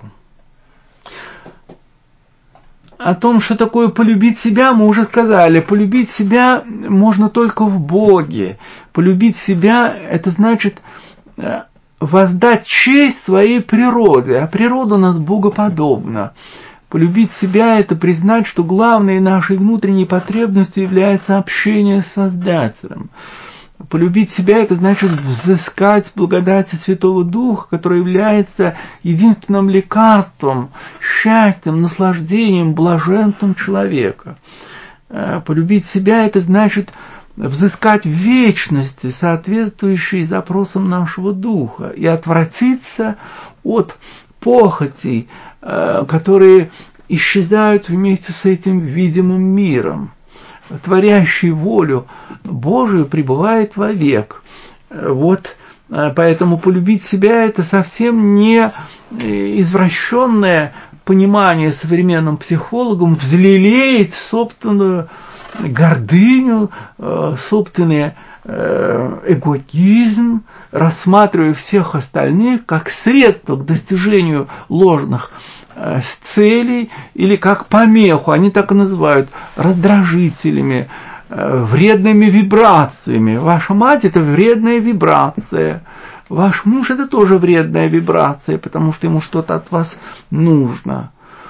О том, что такое полюбить себя, мы уже сказали. Полюбить себя можно только в Боге. Полюбить себя – это значит воздать честь своей природе, а природа у нас богоподобна. Полюбить себя – это признать, что главной нашей внутренней потребностью является общение с Создателем. Полюбить себя – это значит взыскать благодати Святого Духа, который является единственным лекарством, счастьем, наслаждением, блаженством человека. Полюбить себя – это значит взыскать вечности, соответствующей запросам нашего духа, и отвратиться от похотей, которые исчезают вместе с этим видимым миром. Творящий волю Божию пребывает вовек. Вот поэтому полюбить себя – это совсем не извращенное понимание современным психологом взлелеять собственную гордыню, собственный эгоизм, рассматривая всех остальных как средство к достижению ложных целей или как помеху, они так и называют, раздражителями, вредными вибрациями. Ваша мать – это вредная вибрация, ваш муж – это тоже вредная вибрация, потому что ему что-то от вас нужно.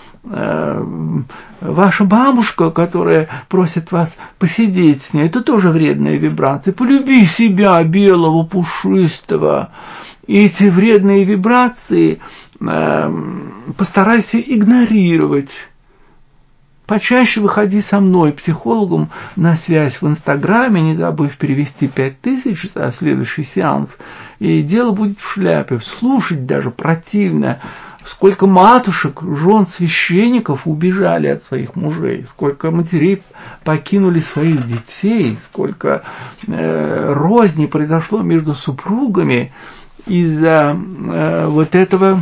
Ваша бабушка, которая просит вас посидеть с ней, это тоже вредная вибрация. Полюби себя, белого, пушистого. И эти вредные вибрации постарайся игнорировать. Почаще выходи со мной, психологом, на связь в Инстаграме, не забыв перевести пять тысяч за следующий сеанс, и дело будет в шляпе. Слушать даже противно. Сколько матушек, жен священников убежали от своих мужей, сколько матерей покинули своих детей, сколько э, розни произошло между супругами из-за э, вот этого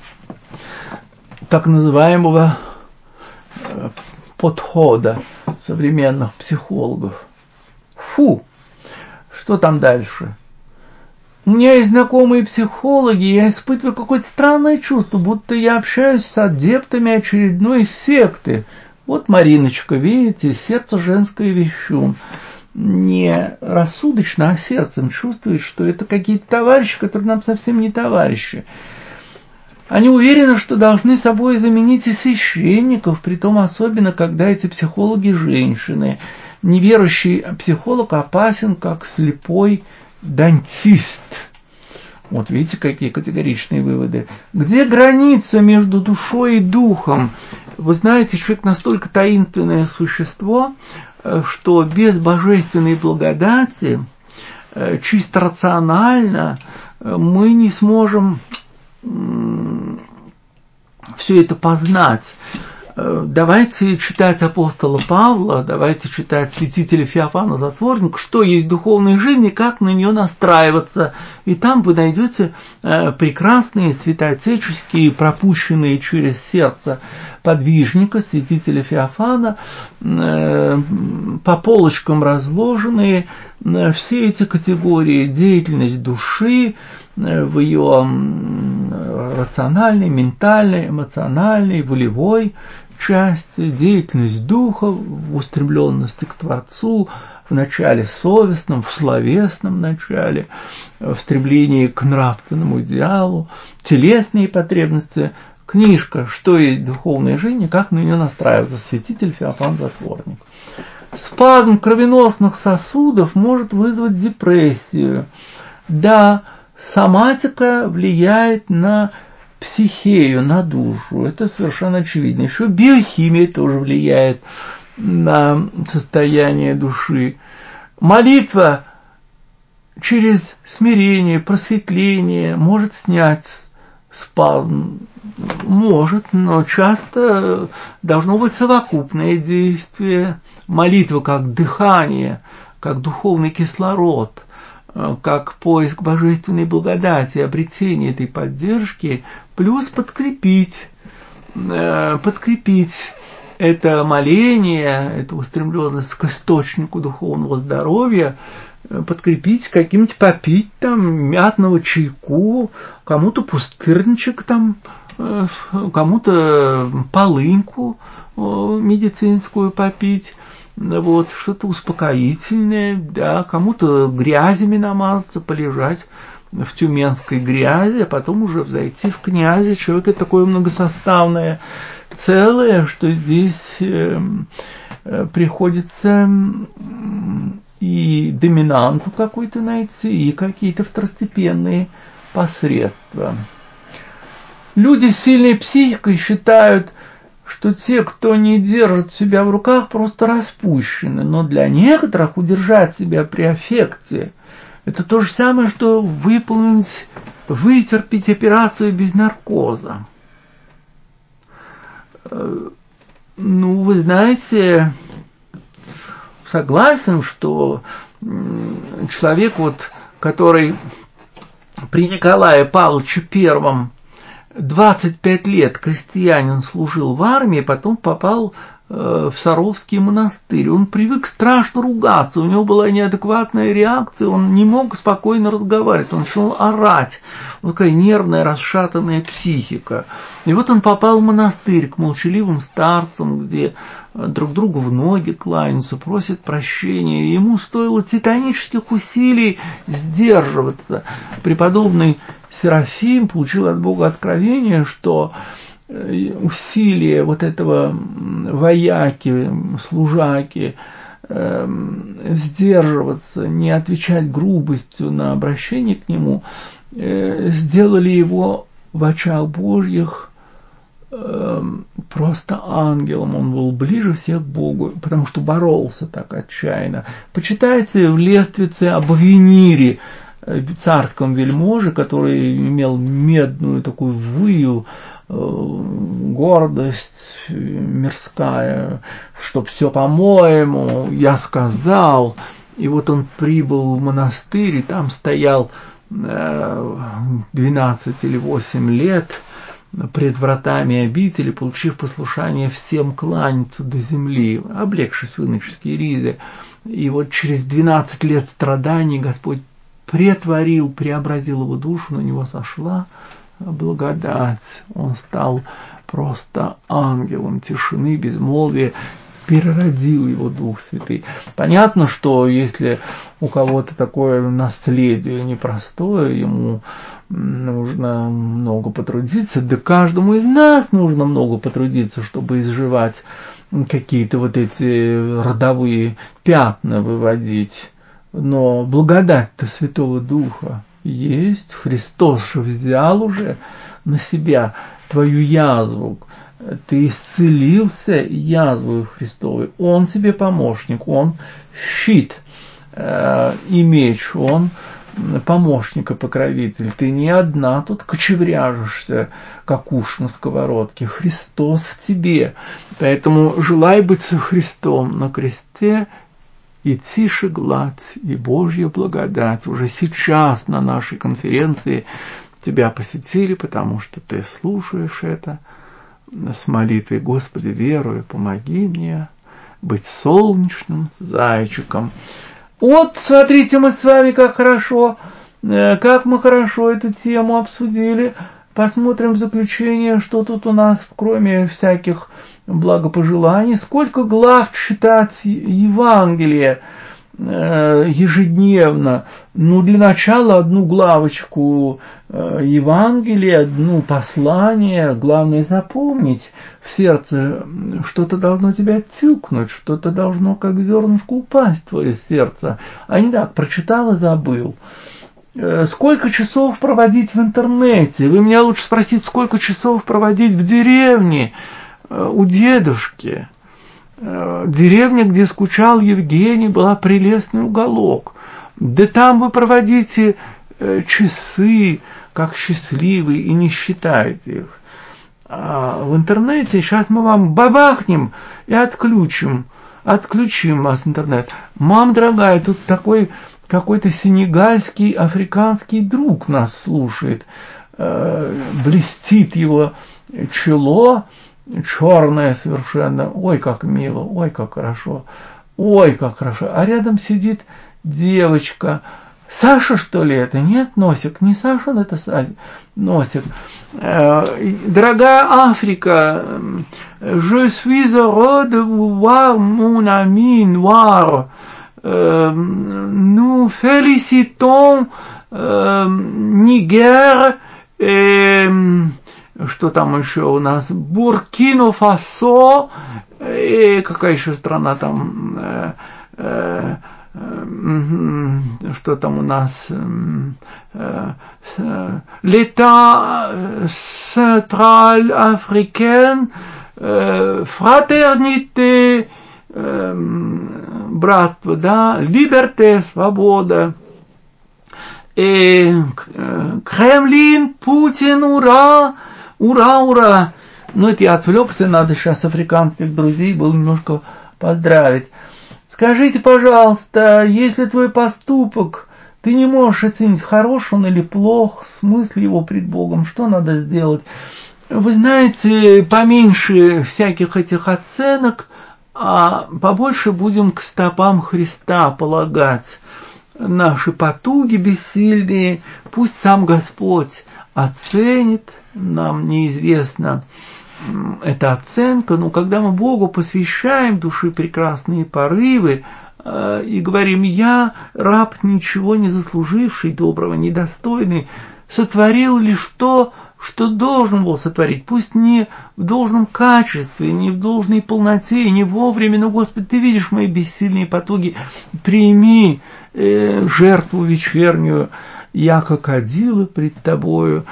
так называемого э, подхода современных психологов. Фу! Что там дальше? У меня есть знакомые психологи, и я испытываю какое-то странное чувство, будто я общаюсь с адептами очередной секты. Вот Мариночка, видите, сердце женское вещун. Не рассудочно, а сердцем чувствует, что это какие-то товарищи, которые нам совсем не товарищи. Они уверены, что должны собой заменить и священников, притом особенно, когда эти психологи женщины. Неверующий психолог опасен, как слепой дантист. Вот видите, какие категоричные выводы. Где граница между душой и духом? Вы знаете, человек настолько таинственное существо, что без божественной благодати, чисто рационально, мы не сможем все это познать. Давайте читать апостола Павла, давайте читать святителя Феофана Затворника, что есть духовная жизнь и как на нее настраиваться. И там вы найдете прекрасные святоотеческие, пропущенные через сердце подвижника, святителя Феофана, по полочкам разложенные все эти категории: деятельность души в ее рациональной, ментальной, эмоциональной, волевой части, деятельность духа в устремленности к Творцу, в начале совестном, в словесном начале, в стремлении к нравственному идеалу, телесные потребности. Книжка «Что есть духовная жизнь и как на нее настраиваться», святитель Феофан Затворник. Спазм кровеносных сосудов может вызвать депрессию. Да, соматика влияет на психею, на душу. Это совершенно очевидно. Еще биохимия тоже влияет на состояние души. Молитва через смирение, просветление может снять спазм. Может, но часто должно быть совокупное действие. Молитва как дыхание, как духовный кислород, как поиск божественной благодати, обретение этой поддержки, плюс подкрепить, подкрепить это моление, эту устремленность к источнику духовного здоровья, подкрепить каким-нибудь, попить там мятного чайку, кому-то пустырничек там, кому-то полыньку медицинскую попить, вот, что-то успокоительное, да, кому-то грязями намазаться, полежать в тюменской грязи, а потом уже взойти в князи. Человек это такое многосоставное целое, что здесь э, э, приходится и доминанту какой-то найти, и какие-то второстепенные посредства. Люди с сильной психикой считают, что те, кто не держит себя в руках, просто распущены. Но для некоторых удержать себя при аффекте – это то же самое, что выполнить, вытерпеть операцию без наркоза. Ну, вы знаете, согласен, что человек, вот, который при Николае Павловиче Первом двадцать пять лет крестьянин служил в армии, потом попал э, в Саровский монастырь. Он привык страшно ругаться, у него была неадекватная реакция, он не мог спокойно разговаривать, он начал орать. Вот такая нервная, расшатанная психика. И вот он попал в монастырь к молчаливым старцам, где друг другу в ноги кланяются, просят прощения. И ему стоило титанических усилий сдерживаться. Преподобный Серафим получил от Бога откровение, что усилия вот этого вояки, служаки, э, сдерживаться, не отвечать грубостью на обращение к нему, э, сделали его в очах Божьих э, просто ангелом. Он был ближе всех к Богу, потому что боролся так отчаянно. Почитайте в Лествице об Авенире, царском вельможе, который имел медную такую выю, гордость мирская, что все по-моему, я сказал. И вот он прибыл в монастырь, и там стоял двенадцать или восемь лет пред вратами обители, получив послушание всем кланяться до земли, облегшись в иноческие риды. И вот через двенадцать лет страданий Господь претворил, преобразил его душу, на него сошла благодать. Он стал просто ангелом тишины, безмолвия, переродил его Дух Святый. Понятно, что если у кого-то такое наследие непростое, ему нужно много потрудиться, да каждому из нас нужно много потрудиться, чтобы изживать какие-то вот эти родовые пятна, выводить. Но благодать-то Святого Духа есть. Христос же взял уже на себя твою язву. Ты исцелился язвой Христовой. Он тебе помощник, Он щит э, и меч, Он помощник и покровитель. Ты не одна тут кочевряжешься, как уж на сковородке. Христос в тебе. Поэтому желай быть со Христом на кресте, и тише гладь, и Божья благодать уже сейчас на нашей конференции тебя посетили, потому что ты слушаешь это с молитвой: Господи, верую, помоги мне быть солнечным зайчиком. Вот, смотрите, мы с вами как хорошо, как мы хорошо эту тему обсудили. Посмотрим в заключение, что тут у нас, кроме всяких благопожеланий. Сколько глав читать Евангелие ежедневно? Ну, для начала одну главочку Евангелия, одну послание. Главное запомнить в сердце. Что-то должно тебя тюкнуть, что-то должно как зернышко упасть в твое сердце. А не так, прочитал и забыл. Сколько часов проводить в интернете? Вы меня лучше спросите, сколько часов проводить в деревне у дедушки. Деревня, где скучал Евгений, была прелестный уголок. Да там вы проводите часы, как счастливые, и не считаете их. А в интернете сейчас мы вам бабахнем и отключим. Отключим вас интернет. Мам дорогая, тут такой какой-то сенегальский, африканский друг нас слушает. Блестит его чело, черное совершенно. Ой, как мило, ой, как хорошо, ой, как хорошо. А рядом сидит девочка. Саша, что ли, это? Нет, Носик, не Саша, это Носик. Дорогая Африка, je suis heureux de vous voir, mon ami noir. Nous félicitons Нигер et что там еще у нас? Буркина-Фасо, и какая еще страна там? Э, э, э, что там у нас? Э, э, L'État central-africain, э, fraternité, э, братство, да, liberté, свобода. И Кремлин, Путин, ура! Ура, ура! Ну, это я отвлекся, надо сейчас африканских друзей было немножко поздравить. Скажите, пожалуйста, если твой поступок, ты не можешь оценить, хорош он или плох, смысл его пред Богом, что надо сделать? Вы знаете, поменьше всяких этих оценок, а побольше будем к стопам Христа полагать наши потуги бессильные. Пусть сам Господь оценит. Нам неизвестна эта оценка, но когда мы Богу посвящаем души прекрасные порывы э, и говорим: я, раб, ничего не заслуживший доброго, недостойный, сотворил лишь то, что должен был сотворить, пусть не в должном качестве, не в должной полноте, не вовремя, но, Господи, Ты видишь мои бессильные потуги, прими э, жертву вечернюю, яко кадила пред Тобою,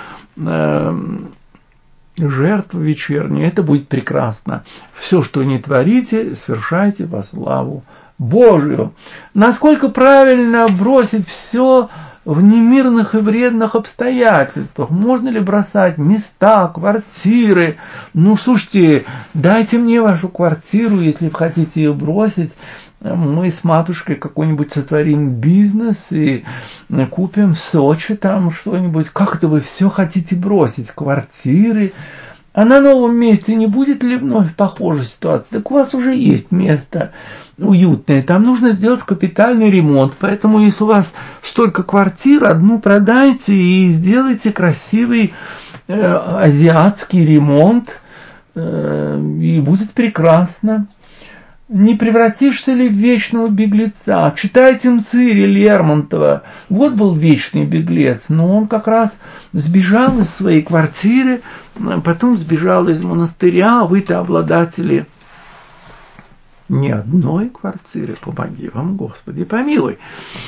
жертву вечернюю, это будет прекрасно. Все, что не творите, совершайте во славу Божию. Насколько правильно бросить все в немирных и вредных обстоятельствах? Можно ли бросать места, квартиры? Ну, слушайте, дайте мне вашу квартиру, если вы хотите ее бросить. Мы с матушкой какой-нибудь сотворим бизнес и купим в Сочи там что-нибудь. Как это вы все хотите бросить? Квартиры? А на новом месте не будет ли вновь похожей ситуации? Так у вас уже есть место уютное. Там нужно сделать капитальный ремонт. Поэтому, если у вас столько квартир, одну продайте и сделайте красивый э, азиатский ремонт. Э, и будет прекрасно. Не превратишься ли в вечного беглеца? Читайте Мцыри Лермонтова. Вот был вечный беглец, но он как раз сбежал из своей квартиры, потом сбежал из монастыря. Вы-то обладатели ни одной квартиры. Помоги вам, Господи, помилуй.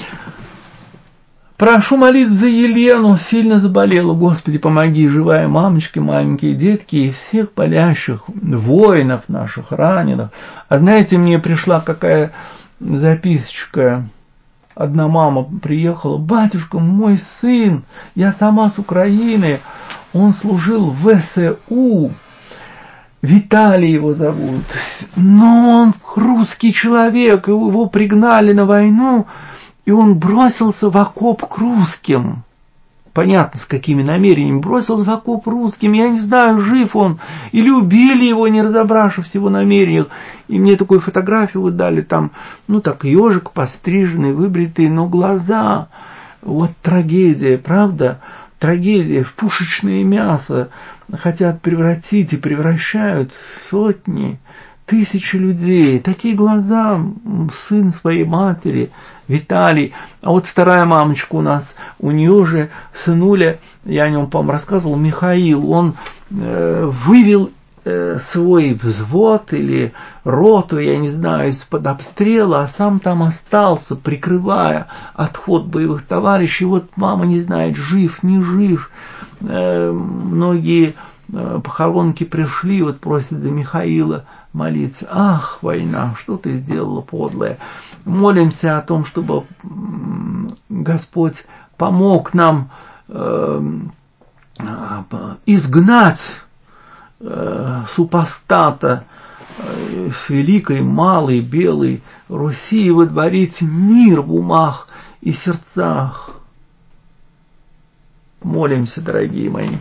Прошу молиться за Елену, сильно заболела. Господи, помоги, живая мамочки, маленькие детки и всех болящих, воинов наших, раненых. А знаете, мне пришла какая записочка одна мама приехала: батюшка, мой сын, я сама с Украины, он служил в вэ эс у, Виталий его зовут, но он русский человек, его пригнали на войну, и он бросился в окоп к русским. Понятно, с какими намерениями. Бросился в окоп русским. Я не знаю, жив он или убили его, не разобравшись в его намерениях. И мне такую фотографию вы дали, там, ну так, ежик постриженный, выбритый, но глаза. Вот трагедия, правда? Трагедия. В пушечное мясо хотят превратить и превращают сотни, тысячи людей. Такие глаза, сын своей матери, Виталий. А вот вторая мамочка у нас, у нее же сынуля, я о нем, по-моему, рассказывал, Михаил, он э, вывел э, свой взвод или роту, я не знаю, из-под обстрела, а сам там остался, прикрывая отход боевых товарищей. Вот мама не знает, жив, не жив. Э, многие э, похоронки пришли, вот просят за Михаила молиться. Ах, война, что ты сделала, подлая. Молимся о том, чтобы Господь помог нам э, изгнать э, супостата э, с великой, малой, белой Руси и водворить мир в умах и сердцах. Молимся, дорогие мои.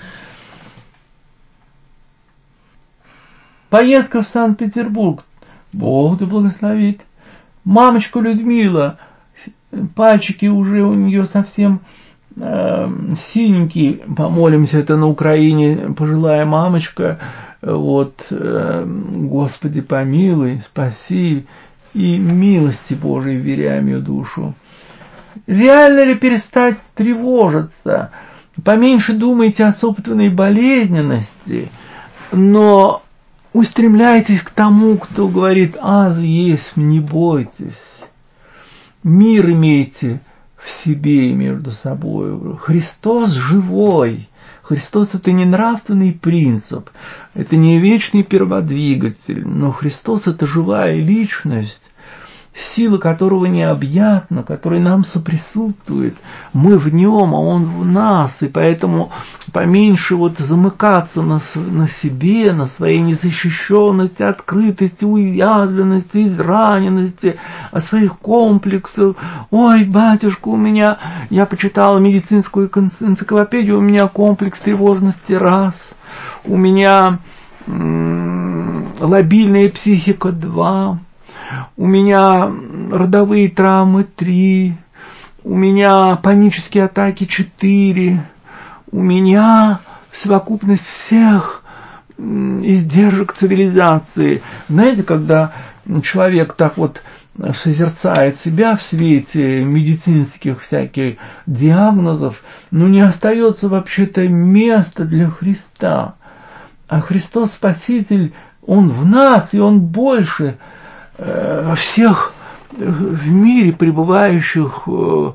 Поездка в Санкт-Петербург. Бог да благословит. Мамочка Людмила, пальчики уже у нее совсем э, синенькие. Помолимся, это на Украине пожилая мамочка. Вот, э, Господи, помилуй, спаси и милости Божией вверяем ее душу. Реально ли перестать тревожиться? Поменьше думайте о собственной болезненности, но устремляйтесь к тому, кто говорит: «Аз есть, не бойтесь». Мир имейте в себе и между собой. Христос живой. Христос — это не нравственный принцип, это не вечный перводвигатель, но Христос — это живая личность, сила которого необъятна, который нам соприсутствует. Мы в нем, а он в нас, и поэтому поменьше вот замыкаться на, на себе, на своей незащищенности, открытости, уязвленности, израненности, о своих комплексах. Ой, батюшка, у меня, я почитала медицинскую энциклопедию, у меня комплекс тревожности раз, у меня м- лобильная психика два, у меня родовые травмы три, у меня панические атаки четыре, у меня совокупность всех издержек цивилизации. Знаете, когда человек так вот созерцает себя в свете медицинских всяких диагнозов, ну не остается вообще-то места для Христа. А Христос Спаситель, Он в нас, и Он больше всех в мире пребывающих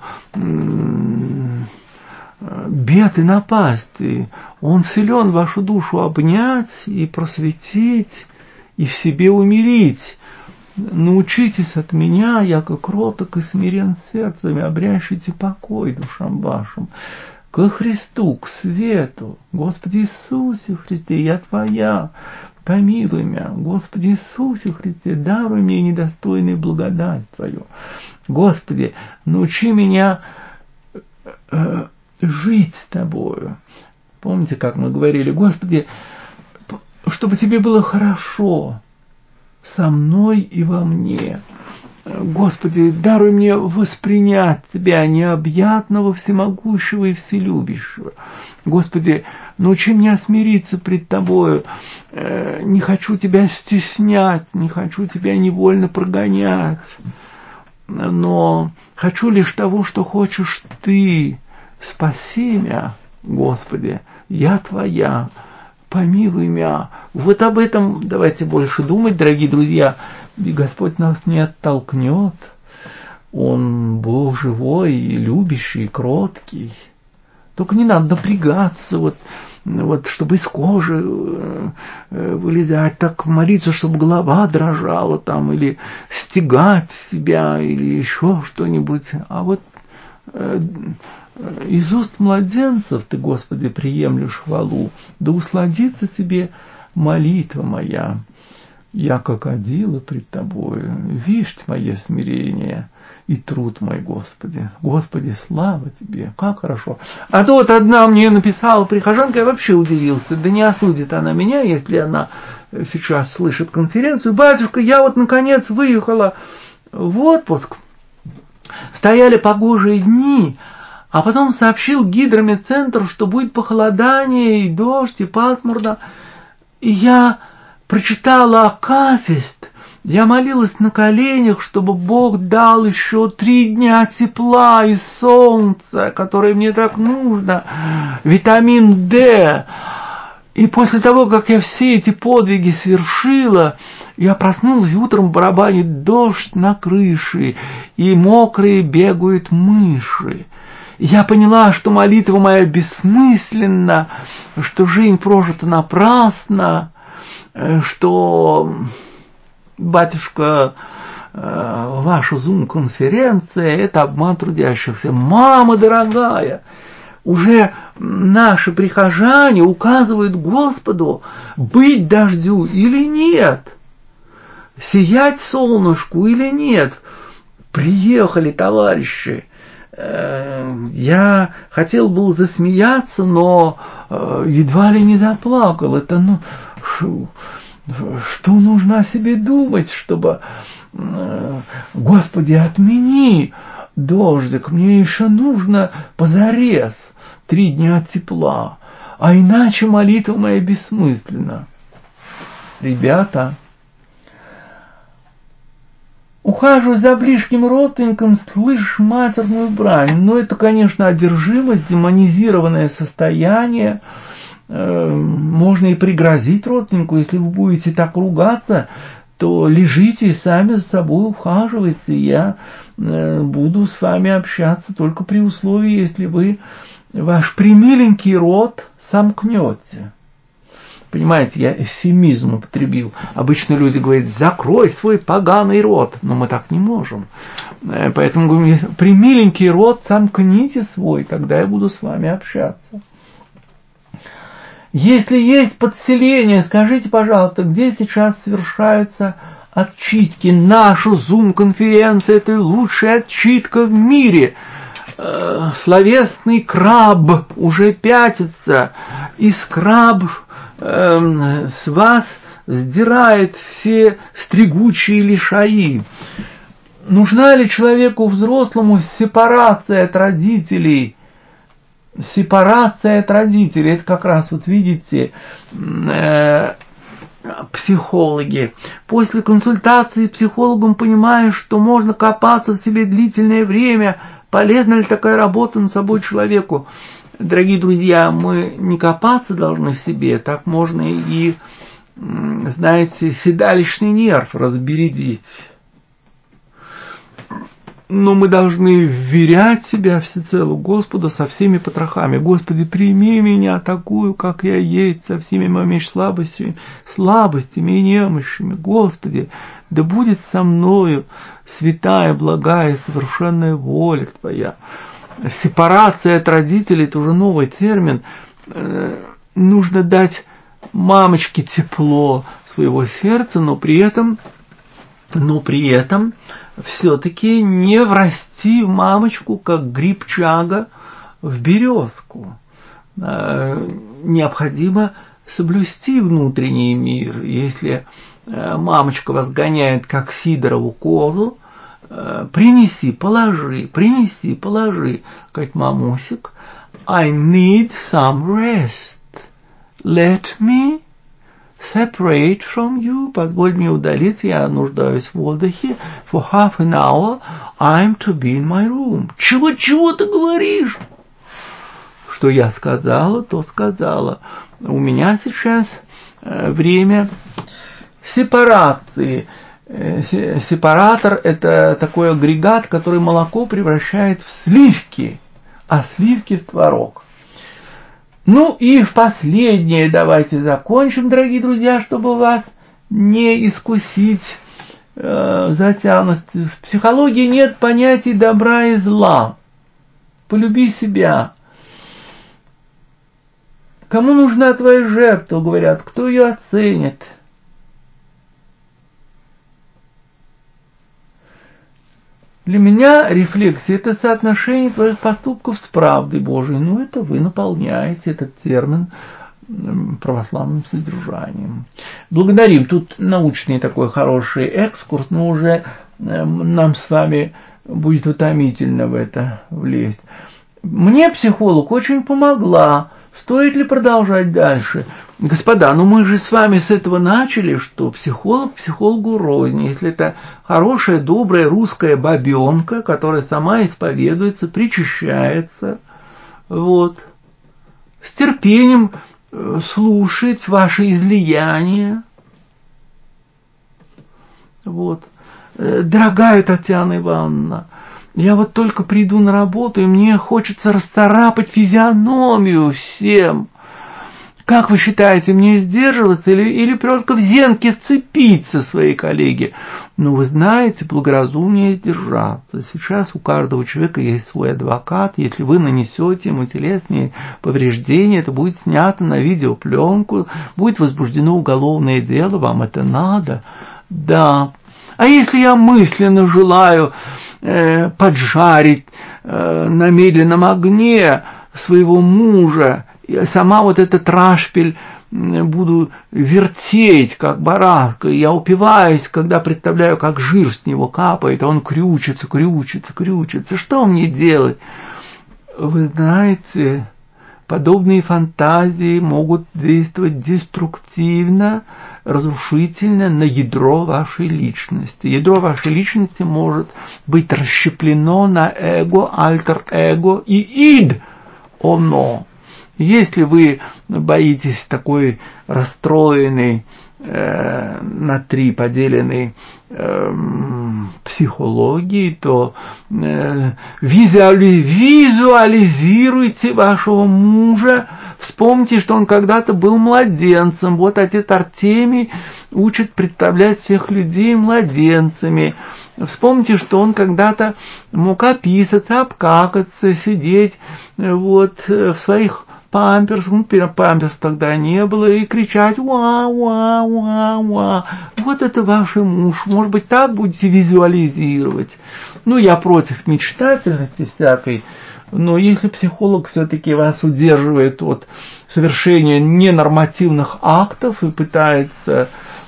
бед и напасти. Он силен вашу душу обнять и просветить, и в себе умирить. Научитесь от меня, яко кроток и смирен сердцем, и обрящите покой душам вашим. Ко Христу, к свету. Господи Иисусе Христе, я Твоя. Помилуй меня, Господи Иисусе Христе, даруй мне недостойную благодать Твою. Господи, научи меня э, жить с Тобою. Помните, как мы говорили: Господи, чтобы Тебе было хорошо со мной и во мне. Господи, даруй мне воспринять Тебя, необъятного, всемогущего и вселюбящего. Господи, научи меня смириться пред Тобою. Не хочу Тебя стеснять, не хочу Тебя невольно прогонять, но хочу лишь того, что хочешь Ты. Спаси меня, Господи, я Твоя, помилуй меня. Вот об этом давайте больше думать, дорогие друзья, и Господь нас не оттолкнет. Он Бог живой и любящий, и кроткий. Только не надо напрягаться, вот, вот чтобы из кожи вылезать, так молиться, чтобы голова дрожала там, или стягать себя, или еще что-нибудь. А вот э, из уст младенцев ты, Господи, приемлешь хвалу, да усладится тебе молитва моя. Я крокодила пред тобою, вишь мое смирение и труд мой, Господи. Господи, слава тебе, как хорошо. А то вот одна мне написала прихожанка, я вообще удивился, да не осудит она меня, если она сейчас слышит конференцию. Батюшка, я вот наконец выехала в отпуск, стояли погожие дни, а потом сообщил гидромедцентр, что будет похолодание, и дождь, и пасмурно, и я прочитала акафист, я молилась на коленях, чтобы Бог дал еще три дня тепла и солнца, которое мне так нужно, витамин D. И после того, как я все эти подвиги совершила, я проснулась, и утром барабанит дождь на крыше, и мокрые бегают мыши. И я поняла, что молитва моя бессмысленна, что жизнь прожита напрасно, что, батюшка, ваша зум-конференция – это обман трудящихся. Мама дорогая, уже наши прихожане указывают Господу, быть дождю или нет, сиять солнышку или нет. Приехали товарищи. Я хотел был засмеяться, но едва ли не заплакал. Это, ну, что нужно о себе думать, чтобы, Господи, отмени дождик, мне еще нужно позарез три дня тепла, а иначе молитва моя бессмысленна. Ребята, ухаживай за близким родственником, слышишь матерную брань. Но это, конечно, одержимость, демонизированное состояние. Можно и пригрозить родственнику, если вы будете так ругаться, то лежите и сами за собой ухаживайте. Я буду с вами общаться только при условии, если вы ваш примиленький рот сомкнете. Понимаете, я эвфемизм употребил. Обычно люди говорят, закрой свой поганый рот. Но мы так не можем. Поэтому говорю, примиленький рот сомкните свой, тогда я буду с вами общаться. Если есть подселение, скажите, пожалуйста, где сейчас совершаются отчитки? Наша зум-конференция – это лучшая отчитка в мире. Э, словесный краб уже пятится, и скраб э, с вас сдирает все стригучие лишаи. Нужна ли человеку взрослому сепарация от родителей? Сепарация от родителей, это как раз, вот видите, э, психологи. После консультации с психологом понимаешь, что можно копаться в себе длительное время. Полезна ли такая работа над собой человеку? Дорогие друзья, мы не копаться должны в себе, так можно и, знаете, седалищный нерв разбередить. Но мы должны вверять себя всецело Господу со всеми потрохами. Господи, прими меня такую, как я есть, со всеми моими слабостями, слабостями и немощами. Господи, да будет со мною святая, благая, совершенная воля Твоя. Сепарация от родителей – это уже новый термин. Нужно дать мамочке тепло своего сердца, но при этом, но при этом все-таки не врасти в мамочку, как гриб чага в березку. Необходимо соблюсти внутренний мир. Если мамочка вас гоняет, как Сидорову козу, принеси, положи, принеси, положи. Говорит, мамусик, I need some rest. Let me separate from you. Позволь мне удалиться, я нуждаюсь в отдыхе. For half an hour I'm to be in my room. Чего, чего ты говоришь? Что я сказала, то сказала. У меня сейчас время сепарации. Сепаратор – это такой агрегат, который молоко превращает в сливки, а сливки в творог. Ну и в последнее давайте закончим, дорогие друзья, чтобы вас не искусить э, затянуть. В психологии нет понятий добра и зла. Полюби себя. Кому нужна твоя жертва, говорят, кто ее оценит? Для меня рефлексия – это соотношение твоих поступков с правдой Божией. Ну, это вы наполняете этот термин православным содержанием. Благодарим. Тут научный такой хороший экскурс, но уже нам с вами будет утомительно в это влезть. Мне психолог очень помогла. Стоит ли продолжать дальше? Господа, ну мы же с вами с этого начали, что психолог психологу рознь. Если это хорошая, добрая русская бабенка, которая сама исповедуется, причащается, вот, с терпением слушает ваши излияния. Вот. Дорогая Татьяна Ивановна, я вот только приду на работу, и мне хочется расцарапать физиономию всем. Как вы считаете, мне сдерживаться или, или просто в зенке вцепиться своей коллеге? Ну, вы знаете, благоразумнее сдержаться. Сейчас у каждого человека есть свой адвокат. Если вы нанесете ему телесные повреждения, это будет снято на видеопленку, будет возбуждено уголовное дело. Вам это надо? Да. А если я мысленно желаю э, поджарить э, на медленном огне своего мужа, сама вот этот рашпиль буду вертеть, как барашка, я упиваюсь, когда представляю, как жир с него капает, а он крючится, крючится, крючится. Что мне делать? Вы знаете, подобные фантазии могут действовать деструктивно, разрушительно на ядро вашей личности. Ядро вашей личности может быть расщеплено на эго, альтер-эго и ид, оно. Если вы боитесь такой расстроенной, э, на три поделенной э, психологии, то э, визуали, визуализируйте вашего мужа, вспомните, что он когда-то был младенцем. Вот отец Артемий учит представлять всех людей младенцами. Вспомните, что он когда-то мог описаться, обкакаться, сидеть вот, в своих памперсах, ну, памперс тогда не было, и кричать «Уа-уа-уа-уа». Вот это ваш муж. Может быть, так будете визуализировать. Ну, я против мечтательности всякой, но если психолог все-таки вас удерживает от совершения ненормативных актов и пытается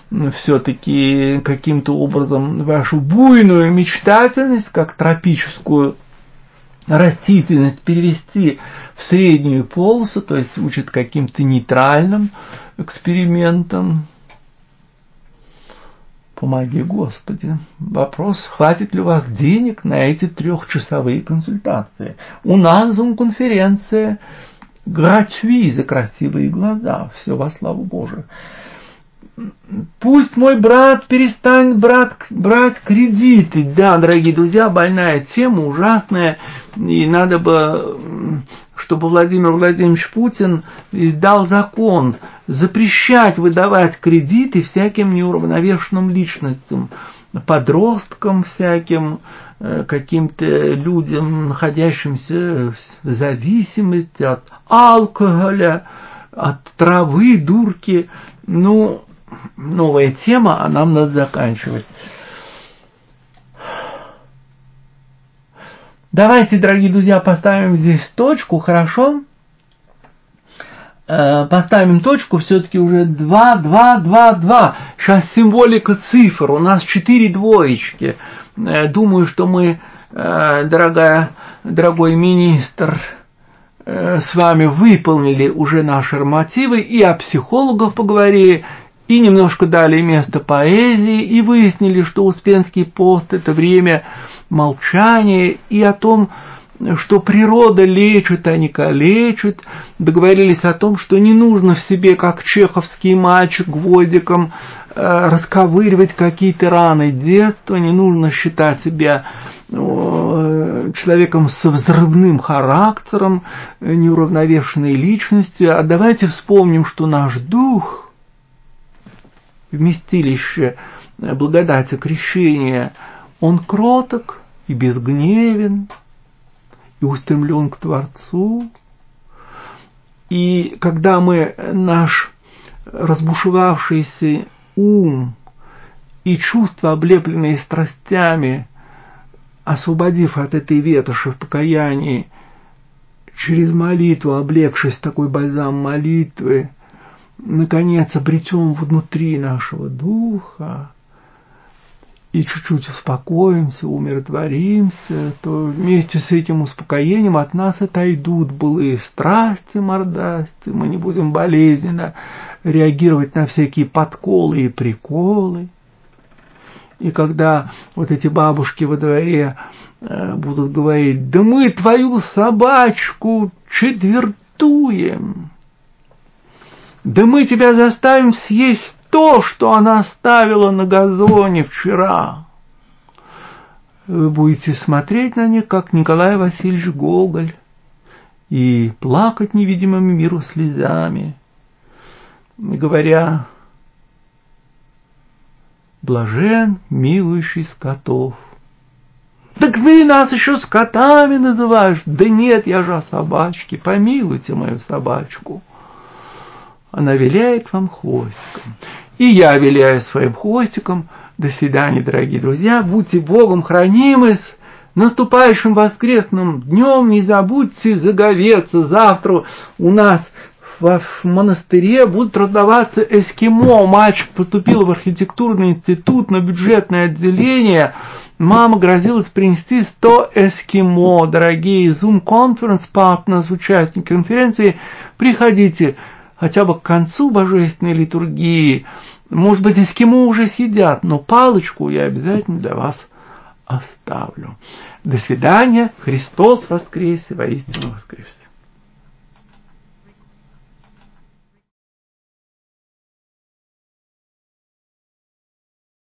все-таки каким-то образом вашу буйную мечтательность, как тропическую растительность, перевести в среднюю полосу, то есть учат каким-то нейтральным экспериментам. Помоги, Господи. Вопрос, хватит ли у вас денег на эти трехчасовые консультации. У нас зум-конференция гратюи за красивые глаза. Все во славу Божию. Пусть мой брат перестанет брат, брать кредиты. Да, дорогие друзья, больная тема, ужасная. И надо бы, чтобы Владимир Владимирович Путин издал закон запрещать выдавать кредиты всяким неуравновешенным личностям, подросткам всяким, каким-то людям, находящимся в зависимости от алкоголя, от травы, дурки. Ну, новая тема, а нам надо заканчивать. Давайте, дорогие друзья, поставим здесь точку, хорошо? Поставим точку, все-таки уже два, два, два, два. Сейчас символика цифр, у нас четыре двоечки. Думаю, что мы, дорогая, дорогой министр, с вами выполнили уже наши нормативы, и о психологах поговорили, и немножко дали место поэзии, и выяснили, что Успенский пост – это время молчания, и о том, что природа лечит, а не калечит. Договорились о том, что не нужно в себе, как чеховский мальчик, гвоздиком э, расковыривать какие-то раны детства, не нужно считать себя э, человеком со взрывным характером, неуравновешенной личностью. А давайте вспомним, что наш дух, вместилище благодати крещения, он кроток и безгневен, и устремлен к Творцу. И когда мы наш разбушевавшийся ум и чувства, облепленные страстями, освободив от этой ветоши в покаянии, через молитву, облегшись в такой бальзам молитвы, наконец обретем внутри нашего духа и чуть-чуть успокоимся, умиротворимся, то вместе с этим успокоением от нас отойдут былые страсти, мордасти, мы не будем болезненно реагировать на всякие подколы и приколы. И когда вот эти бабушки во дворе э, будут говорить: да мы твою собачку четвертуем, да мы тебя заставим съесть то, что она оставила на газоне вчера, вы будете смотреть на них, как Николай Васильевич Гоголь, и плакать невидимым миру слезами, говоря: блажен милующий скотов. Так ты нас еще скотами называешь? Да нет, я же о собачке, помилуйте мою собачку. Она виляет вам хвостиком. И я виляю своим хвостиком. До свидания, дорогие друзья. Будьте Богом хранимы. С наступающим воскресным днем. Не забудьте заговеться. Завтра у нас в монастыре будут раздаваться эскимо. Мальчик поступил в архитектурный институт на бюджетное отделение. Мама грозилась принести сто эскимо. Дорогие Zoom Conference Partners, участники конференции, приходите хотя бы к концу божественной литургии. Может быть, эскимо уже съедят, но палочку я обязательно для вас оставлю. До свидания. Христос воскресе, воистину воскресе.